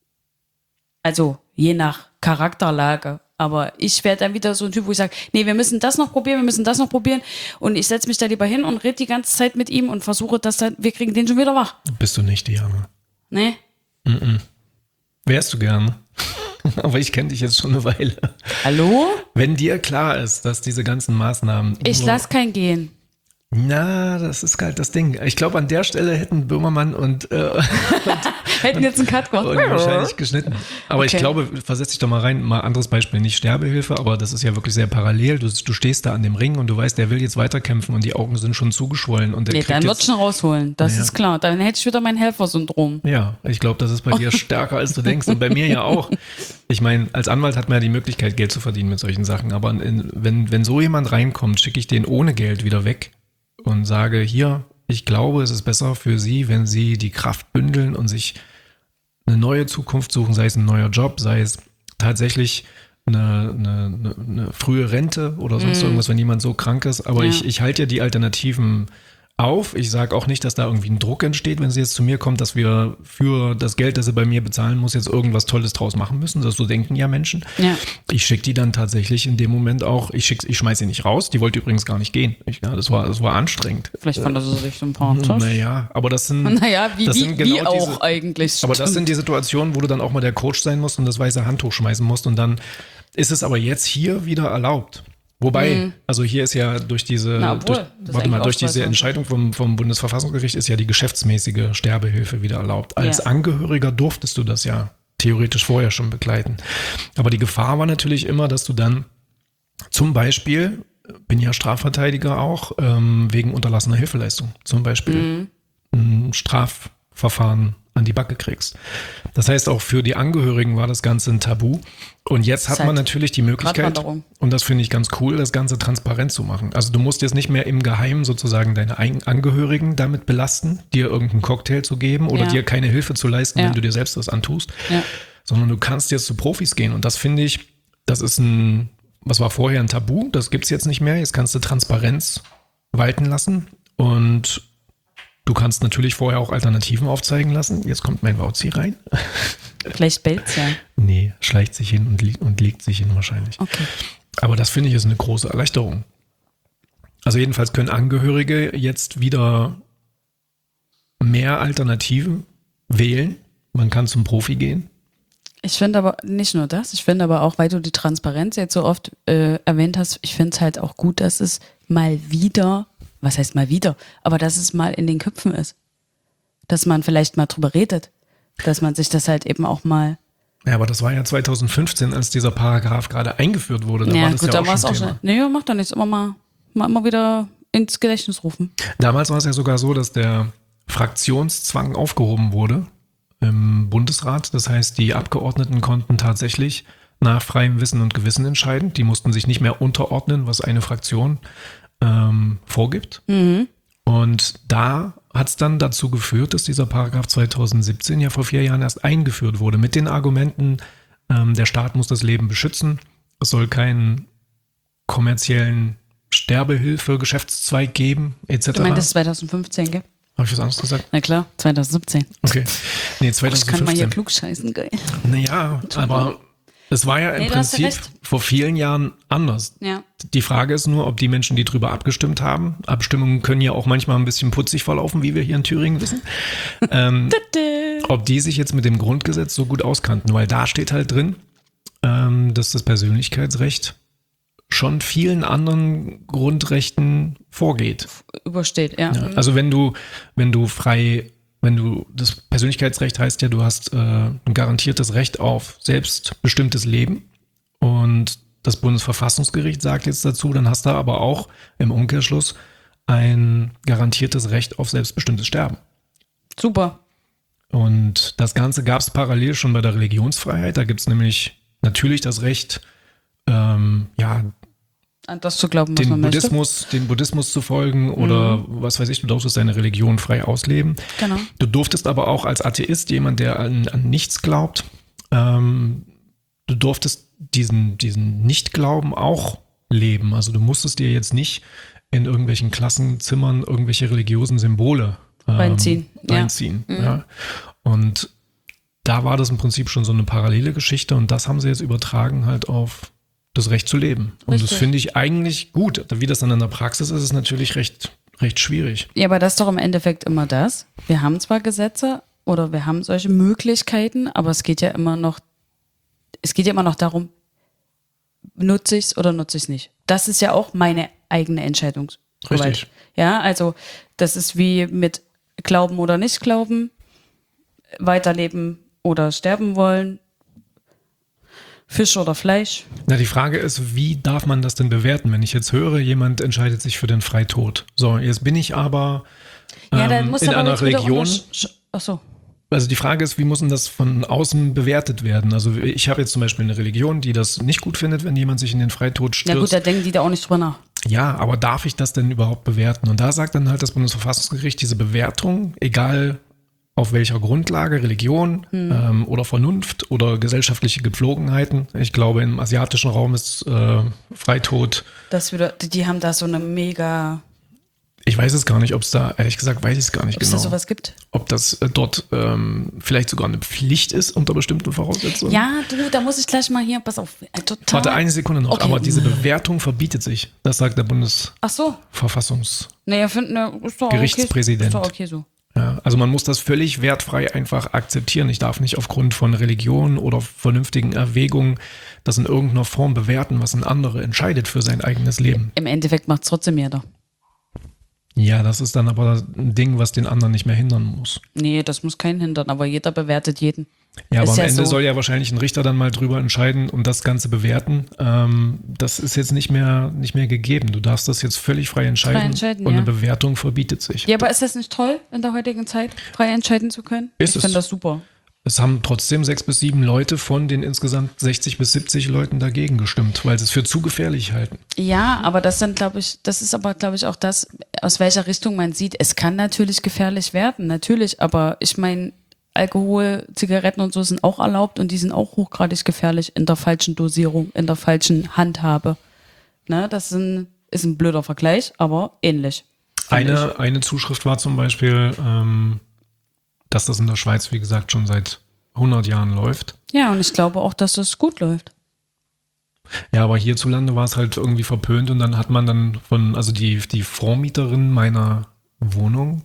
Also, je nach Charakterlage. Aber ich werde dann wieder so ein Typ, wo ich sage, nee, wir müssen das noch probieren. Und ich setze mich da lieber hin und rede die ganze Zeit mit ihm und versuche, wir kriegen den schon wieder wach. Bist du nicht, Diana? Nee. Wärst du gern. Aber ich kenne dich jetzt schon eine Weile. Hallo? Wenn dir klar ist, dass diese ganzen Maßnahmen... Ich lass kein gehen. Na, das ist halt das Ding. Ich glaube, an der Stelle hätten Böhmermann und hätten jetzt einen Cut gemacht. Und wahrscheinlich geschnitten. Aber ich glaube, versetz dich doch mal rein, mal anderes Beispiel, nicht Sterbehilfe, aber das ist ja wirklich sehr parallel. Du stehst da an dem Ring und du weißt, der will jetzt weiterkämpfen und die Augen sind schon zugeschwollen. Und der dann wird schon rausholen, das ist klar. Dann hätte ich wieder mein Helfersyndrom. Ja, ich glaube, das ist bei dir stärker, als du denkst und bei mir ja auch. Ich meine, als Anwalt hat man ja die Möglichkeit, Geld zu verdienen mit solchen Sachen, aber wenn so jemand reinkommt, schicke ich den ohne Geld wieder weg und sage, hier, ich glaube, es ist besser für Sie, wenn Sie die Kraft bündeln und sich eine neue Zukunft suchen, sei es ein neuer Job, sei es tatsächlich eine frühe Rente oder sonst irgendwas, wenn jemand so krank ist. Aber ich halte ja die Alternativen auf. Ich sage auch nicht, dass da irgendwie ein Druck entsteht, wenn sie jetzt zu mir kommt, dass wir für das Geld, das sie bei mir bezahlen muss, jetzt irgendwas Tolles draus machen müssen. Das so denken ja Menschen. Ja. Ich schicke die dann tatsächlich in dem Moment auch, ich schmeiße sie nicht raus. Die wollte übrigens gar nicht gehen. Das war anstrengend. Vielleicht fand sie sich sympathisch. Naja, aber das sind... wie auch eigentlich. Aber das sind die Situationen, wo du dann auch mal der Coach sein musst und das weiße Handtuch schmeißen musst. Und dann ist es aber jetzt hier wieder erlaubt. Wobei, also hier ist ja durch diese Entscheidung vom Bundesverfassungsgericht ist ja die geschäftsmäßige Sterbehilfe wieder erlaubt. Als Angehöriger durftest du das ja theoretisch vorher schon begleiten. Aber die Gefahr war natürlich immer, dass du dann zum Beispiel, bin ja Strafverteidiger auch, wegen unterlassener Hilfeleistung zum Beispiel ein Strafverfahren an die Backe kriegst. Das heißt, auch für die Angehörigen war das Ganze ein Tabu. Und jetzt hat man natürlich die Möglichkeit, und das finde ich ganz cool, das Ganze transparent zu machen. Also du musst jetzt nicht mehr im Geheimen sozusagen deine Angehörigen damit belasten, dir irgendeinen Cocktail zu geben oder dir keine Hilfe zu leisten, wenn du dir selbst das antust, sondern du kannst jetzt zu Profis gehen. Und das finde ich, das ist was war vorher ein Tabu, das gibt's jetzt nicht mehr. Jetzt kannst du Transparenz walten lassen und du kannst natürlich vorher auch Alternativen aufzeigen lassen. Jetzt kommt mein Wauzi rein. Vielleicht bellt's ja. Nee, schleicht sich hin und legt sich hin wahrscheinlich. Okay. Aber das finde ich ist eine große Erleichterung. Also jedenfalls können Angehörige jetzt wieder mehr Alternativen wählen. Man kann zum Profi gehen. Ich finde aber nicht nur das, ich finde aber auch, weil du die Transparenz jetzt so oft erwähnt hast, ich finde es halt auch gut, dass es mal wieder, was heißt mal wieder, aber dass es mal in den Köpfen ist. Dass man vielleicht mal drüber redet. Dass man sich das halt eben auch mal... Ja, aber das war ja 2015, als dieser Paragraph gerade eingeführt wurde. Da war das ja auch schon Thema. Nee, macht doch nichts. Immer wieder ins Gedächtnis rufen. Damals war es ja sogar so, dass der Fraktionszwang aufgehoben wurde im Bundesrat. Das heißt, die Abgeordneten konnten tatsächlich nach freiem Wissen und Gewissen entscheiden. Die mussten sich nicht mehr unterordnen, was eine Fraktion vorgibt. Mhm. Und da hat es dann dazu geführt, dass dieser Paragraph 2017 ja vor 4 Jahren erst eingeführt wurde mit den Argumenten, der Staat muss das Leben beschützen, es soll keinen kommerziellen Sterbehilfe-Geschäftszweig geben, etc. Du meintest 2015, gell? Habe ich was anderes gesagt? Na klar, 2017. Okay. Nee, 2015. Ich kann mal hier klug scheißen, geil. Naja, aber es war ja im Prinzip vor vielen Jahren anders. Ja. Die Frage ist nur, ob die Menschen, die drüber abgestimmt haben, Abstimmungen können ja auch manchmal ein bisschen putzig verlaufen, wie wir hier in Thüringen wissen, ob die sich jetzt mit dem Grundgesetz so gut auskannten, weil da steht halt drin, dass das Persönlichkeitsrecht schon vielen anderen Grundrechten vorgeht. Übersteht, ja. Ja, also wenn du das Persönlichkeitsrecht heißt ja, du hast ein garantiertes Recht auf selbstbestimmtes Leben und das Bundesverfassungsgericht sagt jetzt dazu, dann hast du aber auch im Umkehrschluss ein garantiertes Recht auf selbstbestimmtes Sterben. Super. Und das Ganze gab es parallel schon bei der Religionsfreiheit. Da gibt es nämlich natürlich das Recht, An das zu glauben, was man möchte. Den Buddhismus zu folgen oder was weiß ich, du durftest deine Religion frei ausleben. Genau. Du durftest aber auch als Atheist, jemand, der an nichts glaubt, du durftest diesen Nichtglauben auch leben. Also du musstest dir jetzt nicht in irgendwelchen Klassenzimmern irgendwelche religiösen Symbole reinziehen. Ja. Und da war das im Prinzip schon so eine parallele Geschichte und das haben sie jetzt übertragen halt auf das Recht zu leben. Und Richtig. das finde ich eigentlich gut. Wie das dann in der Praxis ist, ist natürlich recht schwierig. Ja, aber das ist doch im Endeffekt immer das. Wir haben zwar Gesetze oder wir haben solche Möglichkeiten, aber es geht ja immer noch darum, nutze ich es oder nutze ich es nicht. Das ist ja auch meine eigene Entscheidung. Richtig. Ja, also das ist wie mit Glauben oder nicht glauben, weiterleben oder sterben wollen, Fisch oder Fleisch. Na, die Frage ist, wie darf man das denn bewerten? Wenn ich jetzt höre, jemand entscheidet sich für den Freitod. So, jetzt bin ich aber Dann muss in aber einer jetzt wieder Religion. Ach so. Also die Frage ist, wie muss denn das von außen bewertet werden? Also ich habe jetzt zum Beispiel eine Religion, die das nicht gut findet, wenn jemand sich in den Freitod stürzt. Ja gut, da denken die da auch nicht drüber nach. Ja, aber darf ich das denn überhaupt bewerten? Und da sagt dann halt das Bundesverfassungsgericht, diese Bewertung, egal auf welcher Grundlage, Religion oder Vernunft oder gesellschaftliche Gepflogenheiten. Ich glaube, im asiatischen Raum ist Freitod. Die haben da so eine mega. Ich weiß es gar nicht, ob es da, ehrlich gesagt, weiß ich es gar nicht Ob es genau. da sowas gibt? Ob das dort vielleicht sogar eine Pflicht ist unter bestimmten Voraussetzungen. Ja, da muss ich gleich mal hier, pass auf, total. Warte eine Sekunde noch, Okay. aber diese Bewertung verbietet sich. Das sagt der Ach so. Bundesverfassungsgerichtspräsident. Naja, ist doch okay. Ist doch okay so. Ja, also man muss das völlig wertfrei einfach akzeptieren. Ich darf nicht aufgrund von Religion oder vernünftigen Erwägungen das in irgendeiner Form bewerten, was ein anderer entscheidet für sein eigenes Leben. Im Endeffekt macht es trotzdem jeder. Ja, das ist dann aber ein Ding, was den anderen nicht mehr hindern muss. Nee, das muss keinen hindern, aber jeder bewertet jeden. Ja, aber Ist am ja Ende so. soll ja wahrscheinlich ein Richter dann mal drüber entscheiden und das Ganze bewerten. Das ist jetzt nicht mehr gegeben. Du darfst das jetzt völlig frei entscheiden und eine Bewertung verbietet sich. Ja, aber ist das nicht toll, in der heutigen Zeit frei entscheiden zu können? Ist Ich finde das super. Es haben trotzdem 6 bis 7 Leute von den insgesamt 60 bis 70 Leuten dagegen gestimmt, weil sie es für zu gefährlich halten. Ja, aber das ist aber, glaube ich, auch das, aus welcher Richtung man sieht. Es kann natürlich gefährlich werden, natürlich, aber ich meine, Alkohol, Zigaretten und so sind auch erlaubt und die sind auch hochgradig gefährlich in der falschen Dosierung, in der falschen Handhabe. Ne, ist ein blöder Vergleich, aber ähnlich. Eine Zuschrift war zum Beispiel, dass das in der Schweiz, wie gesagt, schon seit 100 Jahren läuft. Ja, und ich glaube auch, dass das gut läuft. Ja, aber hierzulande war es halt irgendwie verpönt und dann hat man dann also die Vormieterin meiner Wohnung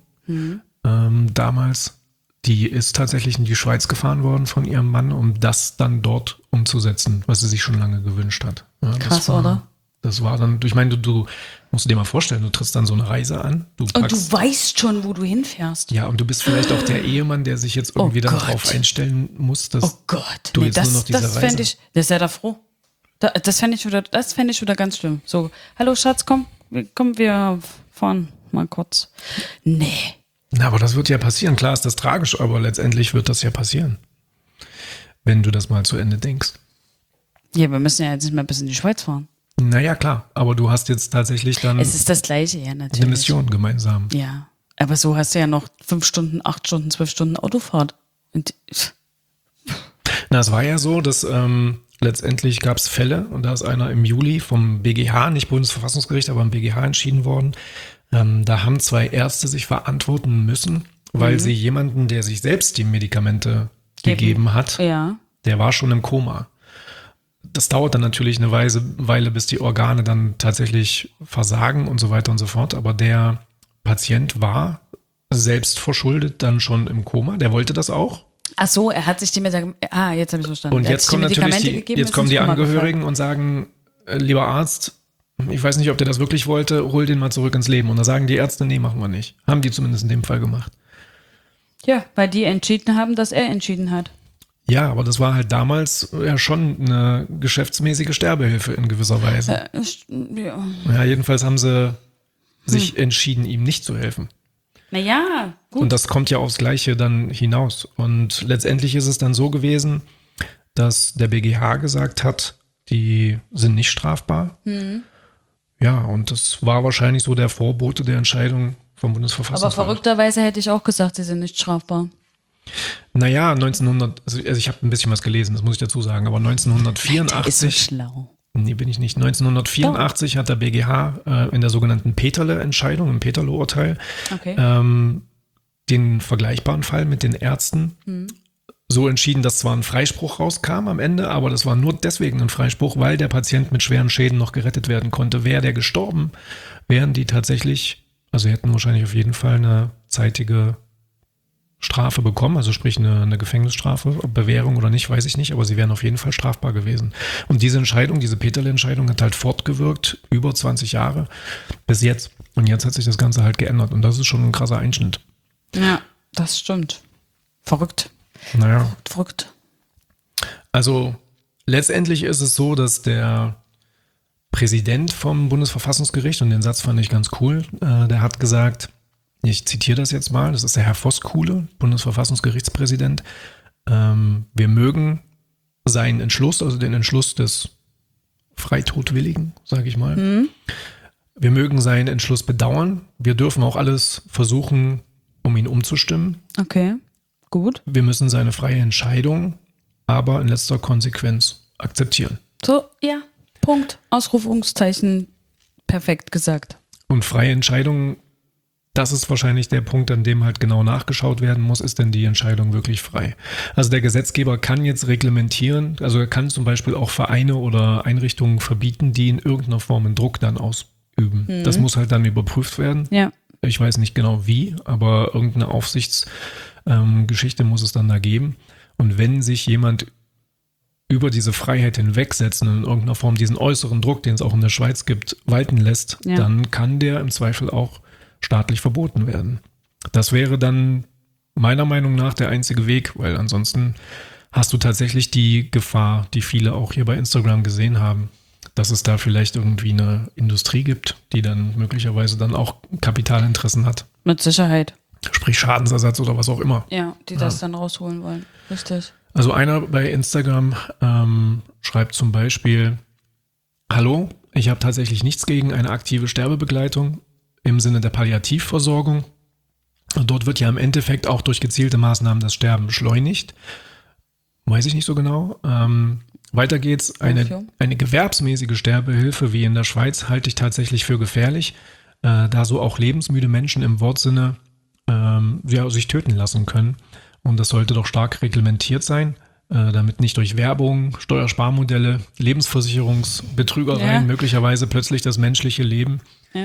damals, die ist tatsächlich in die Schweiz gefahren worden von ihrem Mann, um das dann dort umzusetzen, was sie sich schon lange gewünscht hat. Ja, Krass, oder? Das war dann, ich meine, du musst dir mal vorstellen, du trittst dann so eine Reise an. Und du weißt schon, wo du hinfährst. Ja, und du bist vielleicht auch der Ehemann, der sich jetzt irgendwie dann darauf einstellen muss, dass du jetzt nur noch diese Reise... Das ist ja da froh. Das fände ich wieder ganz schlimm. So, hallo Schatz, komm, wir fahren mal kurz. Nee. Na, aber das wird ja passieren. Klar ist das tragisch, aber letztendlich wird das ja passieren. Wenn du das mal zu Ende denkst. Ja, wir müssen ja jetzt nicht mehr bis in die Schweiz fahren. Naja, klar. Aber du hast jetzt tatsächlich dann Es ist das Gleiche, ja, natürlich. eine Mission gemeinsam. Ja. Aber so hast du ja noch 5 Stunden, 8 Stunden, 12 Stunden Autofahrt. Na, es war ja so, dass letztendlich gab es Fälle und da ist einer im Juli vom BGH, nicht Bundesverfassungsgericht, aber im BGH entschieden worden. Da haben 2 Ärzte sich verantworten müssen, weil sie jemanden, der sich selbst die Medikamente gegeben hat, der war schon im Koma. Das dauert dann natürlich eine Weile, bis die Organe dann tatsächlich versagen und so weiter und so fort. Aber der Patient war selbst verschuldet dann schon im Koma. Der wollte das auch. Ach so, er hat sich die Medikamente... jetzt habe ich verstanden. Und jetzt kommen natürlich die Angehörigen und sagen, lieber Arzt, ich weiß nicht, ob der das wirklich wollte, hol den mal zurück ins Leben. Und da sagen die Ärzte, nee, machen wir nicht. Haben die zumindest in dem Fall gemacht. Ja, weil die entschieden haben, dass er entschieden hat. Ja, aber das war halt damals ja schon eine geschäftsmäßige Sterbehilfe in gewisser Weise. Ja. Ja, jedenfalls haben sie sich entschieden, ihm nicht zu helfen. Naja, gut. Und das kommt ja aufs Gleiche dann hinaus. Und letztendlich ist es dann so gewesen, dass der BGH gesagt hat, die sind nicht strafbar. Ja, und das war wahrscheinlich so der Vorbote der Entscheidung vom Aber Bundesverfassungsgericht. verrückterweise hätte ich auch gesagt, sie sind nicht strafbar. Naja, also ich habe ein bisschen was gelesen, das muss ich dazu sagen, aber Der ist so 1984, schlau. nee, bin ich nicht, 1984 hat der BGH in der sogenannten Peterle-Entscheidung, im Peterle-Urteil, Okay. den vergleichbaren Fall mit den Ärzten so entschieden, dass zwar ein Freispruch rauskam am Ende, aber das war nur deswegen ein Freispruch, weil der Patient mit schweren Schäden noch gerettet werden konnte. Wäre der gestorben, wären die tatsächlich, also hätten wahrscheinlich auf jeden Fall eine zeitige Strafe bekommen, also sprich eine Gefängnisstrafe, ob Bewährung oder nicht, weiß ich nicht, aber sie wären auf jeden Fall strafbar gewesen. Und diese Entscheidung, diese Peterle-Entscheidung hat halt fortgewirkt, über 20 Jahre bis jetzt. Und jetzt hat sich das Ganze halt geändert und das ist schon ein krasser Einschnitt. Ja, das stimmt. Verrückt. Naja. Verrückt. Also letztendlich ist es so, dass der Präsident vom Bundesverfassungsgericht, und den Satz fand ich ganz cool, der hat gesagt, ich zitiere das jetzt mal, das ist der Herr Voskuhle, Bundesverfassungsgerichtspräsident, wir mögen seinen Entschluss, also den Entschluss des Freitodwilligen, sage ich mal, wir mögen seinen Entschluss bedauern, wir dürfen auch alles versuchen, um ihn umzustimmen. Okay, gut. Wir müssen seine freie Entscheidung aber in letzter Konsequenz akzeptieren. So, ja, Punkt. Ausrufungszeichen, perfekt gesagt. Und freie Entscheidung, das ist wahrscheinlich der Punkt, an dem halt genau nachgeschaut werden muss, ist denn die Entscheidung wirklich frei? Also der Gesetzgeber kann jetzt reglementieren, also er kann zum Beispiel auch Vereine oder Einrichtungen verbieten, die in irgendeiner Form einen Druck dann ausüben. Das muss halt dann überprüft werden. Ja. Ich weiß nicht genau wie, aber irgendeine Aufsichtsgeschichte muss es dann da geben. Und wenn sich jemand über diese Freiheit hinwegsetzen und in irgendeiner Form diesen äußeren Druck, den es auch in der Schweiz gibt, walten lässt, dann kann der im Zweifel auch staatlich verboten werden. Das wäre dann meiner Meinung nach der einzige Weg, weil ansonsten hast du tatsächlich die Gefahr, die viele auch hier bei Instagram gesehen haben, dass es da vielleicht irgendwie eine Industrie gibt, die dann möglicherweise dann auch Kapitalinteressen hat. Mit Sicherheit. Sprich Schadensersatz oder was auch immer. Ja, die das dann rausholen wollen. Richtig. Also einer bei Instagram schreibt zum Beispiel, hallo, ich habe tatsächlich nichts gegen eine aktive Sterbebegleitung im Sinne der Palliativversorgung. Und dort wird ja im Endeffekt auch durch gezielte Maßnahmen das Sterben beschleunigt. Weiß ich nicht so genau. Weiter geht's. Eine gewerbsmäßige Sterbehilfe wie in der Schweiz halte ich tatsächlich für gefährlich, da so auch lebensmüde Menschen im Wortsinne sich töten lassen können. Und das sollte doch stark reglementiert sein, damit nicht durch Werbung, Steuersparmodelle, Lebensversicherungsbetrügereien möglicherweise plötzlich das menschliche Leben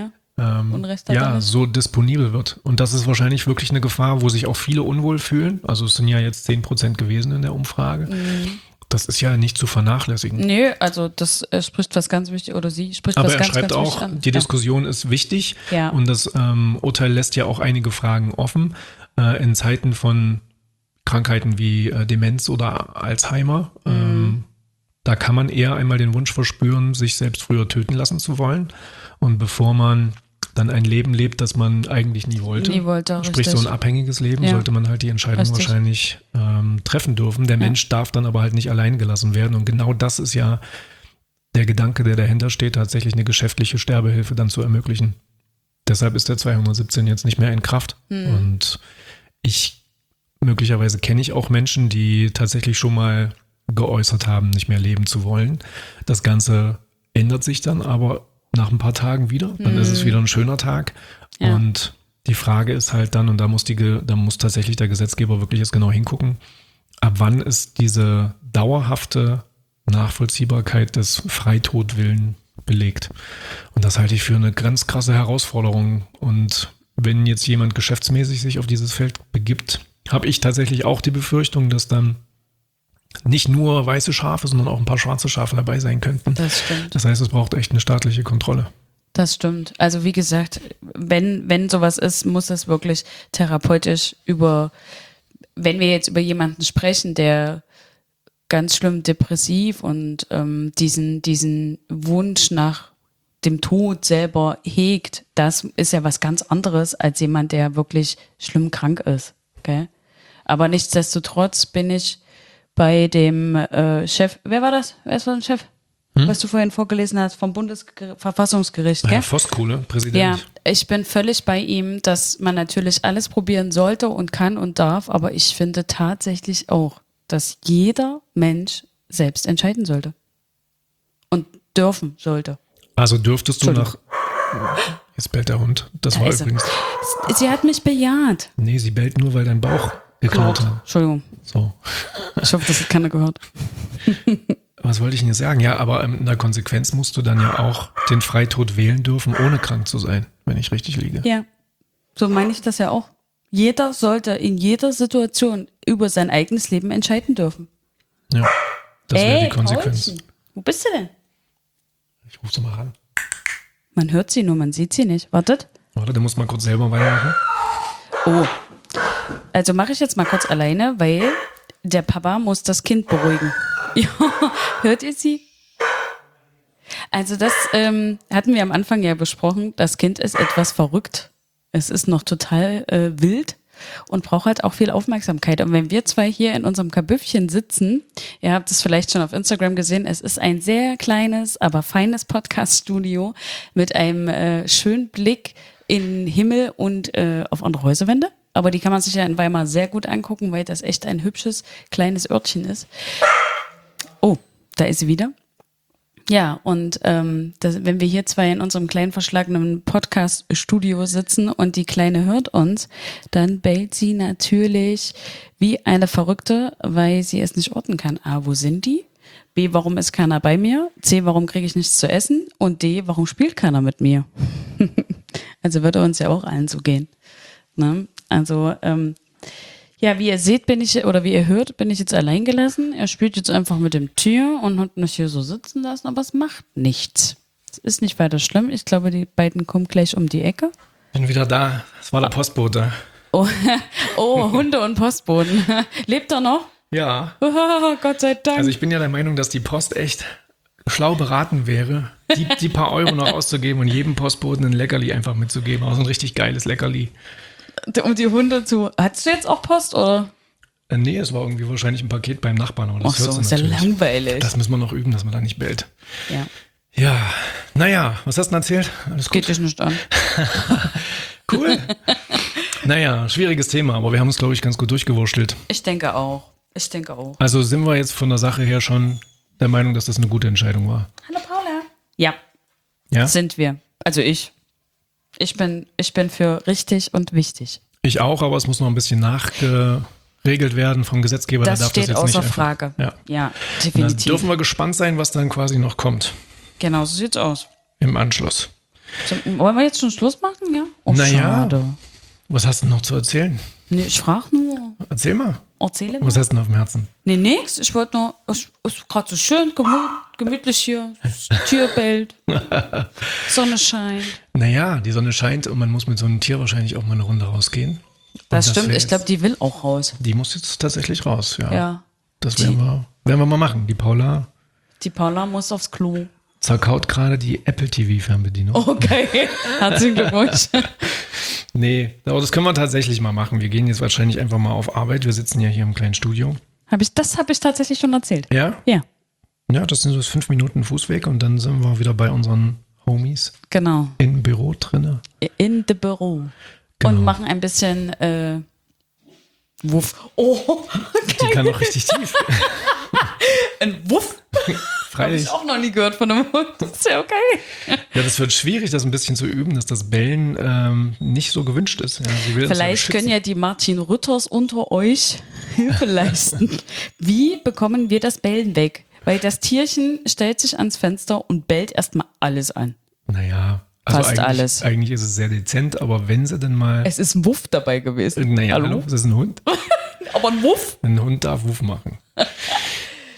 so disponibel wird. Und das ist wahrscheinlich wirklich eine Gefahr, wo sich auch viele unwohl fühlen. Also es sind ja jetzt 10% gewesen in der Umfrage. Das ist ja nicht zu vernachlässigen. Nö, also das spricht was ganz wichtig, oder sie spricht aber was ganz, schreibt ganz auch, wichtig an. Die Diskussion ist wichtig und das Urteil lässt ja auch einige Fragen offen. In Zeiten von Krankheiten wie Demenz oder Alzheimer, da kann man eher einmal den Wunsch verspüren, sich selbst früher töten lassen zu wollen. Und bevor man dann ein Leben lebt, das man eigentlich nie wollte, sprich richtig. so ein abhängiges Leben, sollte man halt die Entscheidung wahrscheinlich treffen dürfen. Der Mensch darf dann aber halt nicht allein gelassen werden. Und genau das ist ja der Gedanke, der dahinter steht, tatsächlich eine geschäftliche Sterbehilfe dann zu ermöglichen. Deshalb ist der 217 jetzt nicht mehr in Kraft. Und möglicherweise kenne ich auch Menschen, die tatsächlich schon mal geäußert haben, nicht mehr leben zu wollen. Das Ganze ändert sich dann aber nach ein paar Tagen wieder. Dann ist es wieder ein schöner Tag. Ja. Und die Frage ist halt dann, und da muss tatsächlich der Gesetzgeber wirklich jetzt genau hingucken, ab wann ist diese dauerhafte Nachvollziehbarkeit des Freitodwillen belegt. Und das halte ich für eine ganz krasse Herausforderung. Und wenn jetzt jemand geschäftsmäßig sich auf dieses Feld begibt, habe ich tatsächlich auch die Befürchtung, dass dann nicht nur weiße Schafe, sondern auch ein paar schwarze Schafe dabei sein könnten. Das stimmt. Das heißt, es braucht echt eine staatliche Kontrolle. Das stimmt. Also wie gesagt, wenn sowas ist, muss es wirklich therapeutisch wenn wir jetzt über jemanden sprechen, der ganz schlimm depressiv und diesen Wunsch nach dem Tod selber hegt, das ist ja was ganz anderes als jemand, der wirklich schlimm krank ist. Okay? Aber nichtsdestotrotz bin ich bei dem Chef, wer war das? Wer ist der Chef? Was du vorhin vorgelesen hast, vom Bundesverfassungsgericht, gell? Ja, Voskuhle, Präsident. Ja, ich bin völlig bei ihm, dass man natürlich alles probieren sollte und kann und darf, aber ich finde tatsächlich auch, dass jeder Mensch selbst entscheiden sollte. Und dürfen sollte. Also dürftest du nach... Jetzt bellt der Hund. Das war übrigens... Sie hat mich bejaht. Nee, sie bellt nur, weil dein Bauch geklaut hat. Entschuldigung. So. Ich hoffe, das hat keiner gehört. Was wollte ich denn jetzt sagen? Ja, aber in der Konsequenz musst du dann ja auch den Freitod wählen dürfen, ohne krank zu sein, wenn ich richtig liege. Ja, so meine ich das ja auch. Jeder sollte in jeder Situation über sein eigenes Leben entscheiden dürfen. Ja, das wäre die Konsequenz. Paulchen, wo bist du denn? Ich rufe sie mal ran. Man hört sie nur, man sieht sie nicht. Wartet. Warte, du musst mal kurz selber weitermachen. Oh, also mache ich jetzt mal kurz alleine, weil der Papa muss das Kind beruhigen. Ja, hört ihr sie? Also das hatten wir am Anfang ja besprochen. Das Kind ist etwas verrückt. Es ist noch total wild und braucht halt auch viel Aufmerksamkeit. Und wenn wir zwei hier in unserem Kabüffchen sitzen, ihr habt es vielleicht schon auf Instagram gesehen, es ist ein sehr kleines, aber feines Podcast-Studio mit einem schönen Blick in den Himmel und auf andere Häuserwände. Aber die kann man sich ja in Weimar sehr gut angucken, weil das echt ein hübsches, kleines Örtchen ist. Oh, da ist sie wieder. Ja, und wenn wir hier zwei in unserem kleinen verschlagenen Podcast-Studio sitzen und die Kleine hört uns, dann bellt sie natürlich wie eine Verrückte, weil sie es nicht orten kann. A, wo sind die? B, warum ist keiner bei mir? C, warum kriege ich nichts zu essen? Und D, warum spielt keiner mit mir? Also würde uns ja auch allen so gehen. Ne? Also, ja, wie ihr seht, wie ihr hört, bin ich jetzt allein gelassen. Er spielt jetzt einfach mit dem Tier und hat mich hier so sitzen lassen, aber es macht nichts. Es ist nicht weiter schlimm. Ich glaube, die beiden kommen gleich um die Ecke. Bin wieder da. Das war der Postbote. Oh, Hunde und Postboten. Lebt er noch? Ja. Oh, Gott sei Dank. Also ich bin ja der Meinung, dass die Post echt schlau beraten wäre, die paar Euro noch auszugeben und jedem Postboten ein Leckerli einfach mitzugeben. Auch so ein richtig geiles Leckerli. Um die Hunde zu... Hattest du jetzt auch Post, oder? Nee, es war irgendwie wahrscheinlich ein Paket beim Nachbarn. Aber das Ach so, ist ja langweilig. Das müssen wir noch üben, dass man da nicht bellt. Ja. Ja, naja, was hast du denn erzählt? Alles gut? Geht dich nicht an. Cool. Naja, schwieriges Thema, aber wir haben es, glaube ich, ganz gut durchgewurschtelt. Ich denke auch. Also sind wir jetzt von der Sache her schon der Meinung, dass das eine gute Entscheidung war? Hallo Paula. Ja, Ja? sind wir. Also ich. Ich bin für richtig und wichtig. Ich auch, aber es muss noch ein bisschen nachgeregelt werden vom Gesetzgeber. Das da darf steht das jetzt außer nicht einfach, Frage. Ja, Ja, Da definitiv. dürfen wir gespannt sein, was dann quasi noch kommt Genau, so sieht's aus. im Anschluss. Wollen wir jetzt schon Schluss machen, ja? Oh, Naja. schade. Was hast du noch zu erzählen? Nee, ich frage nur. Erzähl mal. Erzähle Was mal. hast du denn auf dem Herzen? Nee, nix. Ich wollte nur, es ist gerade so schön, gemütlich hier. Das Tier bellt. Sonne scheint. Naja, die Sonne scheint und man muss mit so einem Tier wahrscheinlich auch mal eine Runde rausgehen. Und Das stimmt, wär ich glaube, jetzt- die will auch raus. Die muss jetzt tatsächlich raus, ja. Ja. Das werden wir mal machen. Die Paula Die Paula muss aufs Klo. zerkaut gerade die Apple TV-Fernbedienung. Okay. Herzlichen Glückwunsch. Nee, aber das können wir tatsächlich mal machen. Wir gehen jetzt wahrscheinlich einfach mal auf Arbeit. Wir sitzen ja hier im kleinen Studio. Das habe ich tatsächlich schon erzählt. Ja? Ja, Ja, das sind so 5 Minuten Fußweg und dann sind wir wieder bei unseren Homies genau. im Büro drinne. In the Büro. Genau. Und machen ein bisschen Wuff. Oh, Die kann auch richtig tief. ein Wuff. Habe Freilich. ich auch noch nie gehört von einem Hund. Das ist ja okay. Ja, das wird schwierig, das ein bisschen zu üben, dass das Bellen nicht so gewünscht ist. Ja, sie will uns Vielleicht ja können beschützen. ja die Martin Rütters unter euch Hilfe leisten. Wie bekommen wir das Bellen weg? Weil das Tierchen stellt sich ans Fenster und bellt erstmal alles an. Naja, also Fast alles. Eigentlich ist es sehr dezent, aber wenn sie denn mal. Es ist ein Wuff dabei gewesen. Naja, hallo, das ist ein Hund. Aber ein Wuff? Ein Hund darf Wuf machen.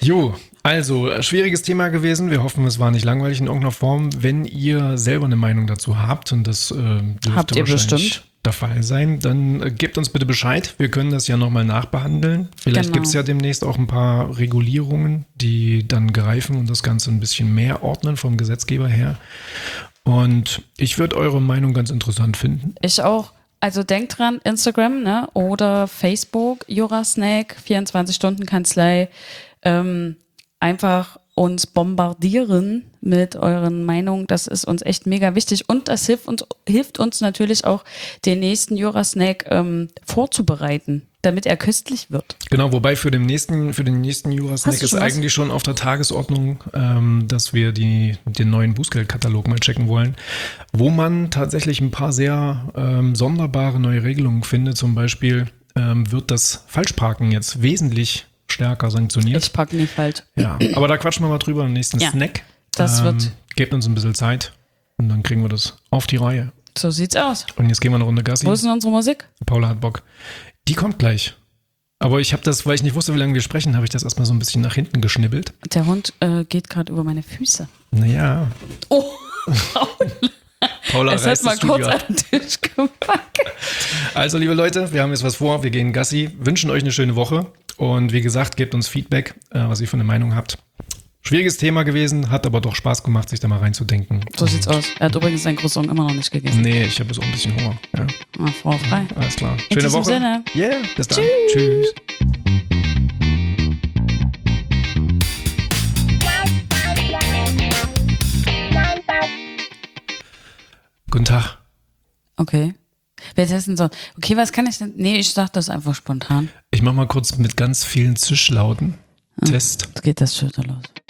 Jo, also schwieriges Thema gewesen. Wir hoffen, es war nicht langweilig in irgendeiner Form. Wenn ihr selber eine Meinung dazu habt, und das dürfte Habt ihr wahrscheinlich bestimmt der Fall sein, dann gebt uns bitte Bescheid. Wir können das ja nochmal nachbehandeln. Vielleicht Genau. gibt es ja demnächst auch ein paar Regulierungen, die dann greifen und das Ganze ein bisschen mehr ordnen vom Gesetzgeber her. Und ich würde eure Meinung ganz interessant finden. Ich auch. Also denkt dran, Instagram, ne? Oder Facebook, Jurasnack, 24-Stunden-Kanzlei. Einfach uns bombardieren mit euren Meinungen. Das ist uns echt mega wichtig. Und das hilft uns natürlich auch, den nächsten Jurasnack vorzubereiten, damit er köstlich wird. Genau, wobei für den nächsten Jurasnack Hast du ist schon was? eigentlich schon auf der Tagesordnung, dass wir den neuen Bußgeldkatalog mal checken wollen, wo man tatsächlich ein paar sehr sonderbare neue Regelungen findet. Zum Beispiel wird das Falschparken jetzt wesentlich stärker sanktioniert. Ich packe nicht falsch. Ja, aber da quatschen wir mal drüber im nächsten Ja, Snack. das wird- Gebt uns ein bisschen Zeit und dann kriegen wir das auf die Reihe. So sieht's aus. Und jetzt gehen wir eine Runde Gassi. Wo ist denn unsere Musik? Paula hat Bock. Die kommt gleich. Aber ich habe das, weil ich nicht wusste, wie lange wir sprechen, habe ich das erstmal so ein bisschen nach hinten geschnibbelt. Der Hund geht gerade über meine Füße. Naja, Oh, Paula es hat reißt mal das kurz Studio ab. an den Tisch gepackt. Also, liebe Leute, wir haben jetzt was vor. Wir gehen Gassi, wünschen euch eine schöne Woche. Und wie gesagt, gebt uns Feedback, was ihr für eine Meinung habt. Schwieriges Thema gewesen, hat aber doch Spaß gemacht, sich da mal reinzudenken. So sieht's aus. Er hat übrigens sein Croissant immer noch nicht gegessen. Nee, ich habe jetzt auch ein bisschen Hunger. Ja, Frau frei. alles klar. In Schöne diesem Woche. Sinne. Yeah, bis dann. Tschüss. Guten Tag. Okay. Wir testen so. Okay, was kann ich denn? Nee, ich sag das einfach spontan. Ich mach mal kurz mit ganz vielen Zischlauten. Test. Jetzt geht das schon los.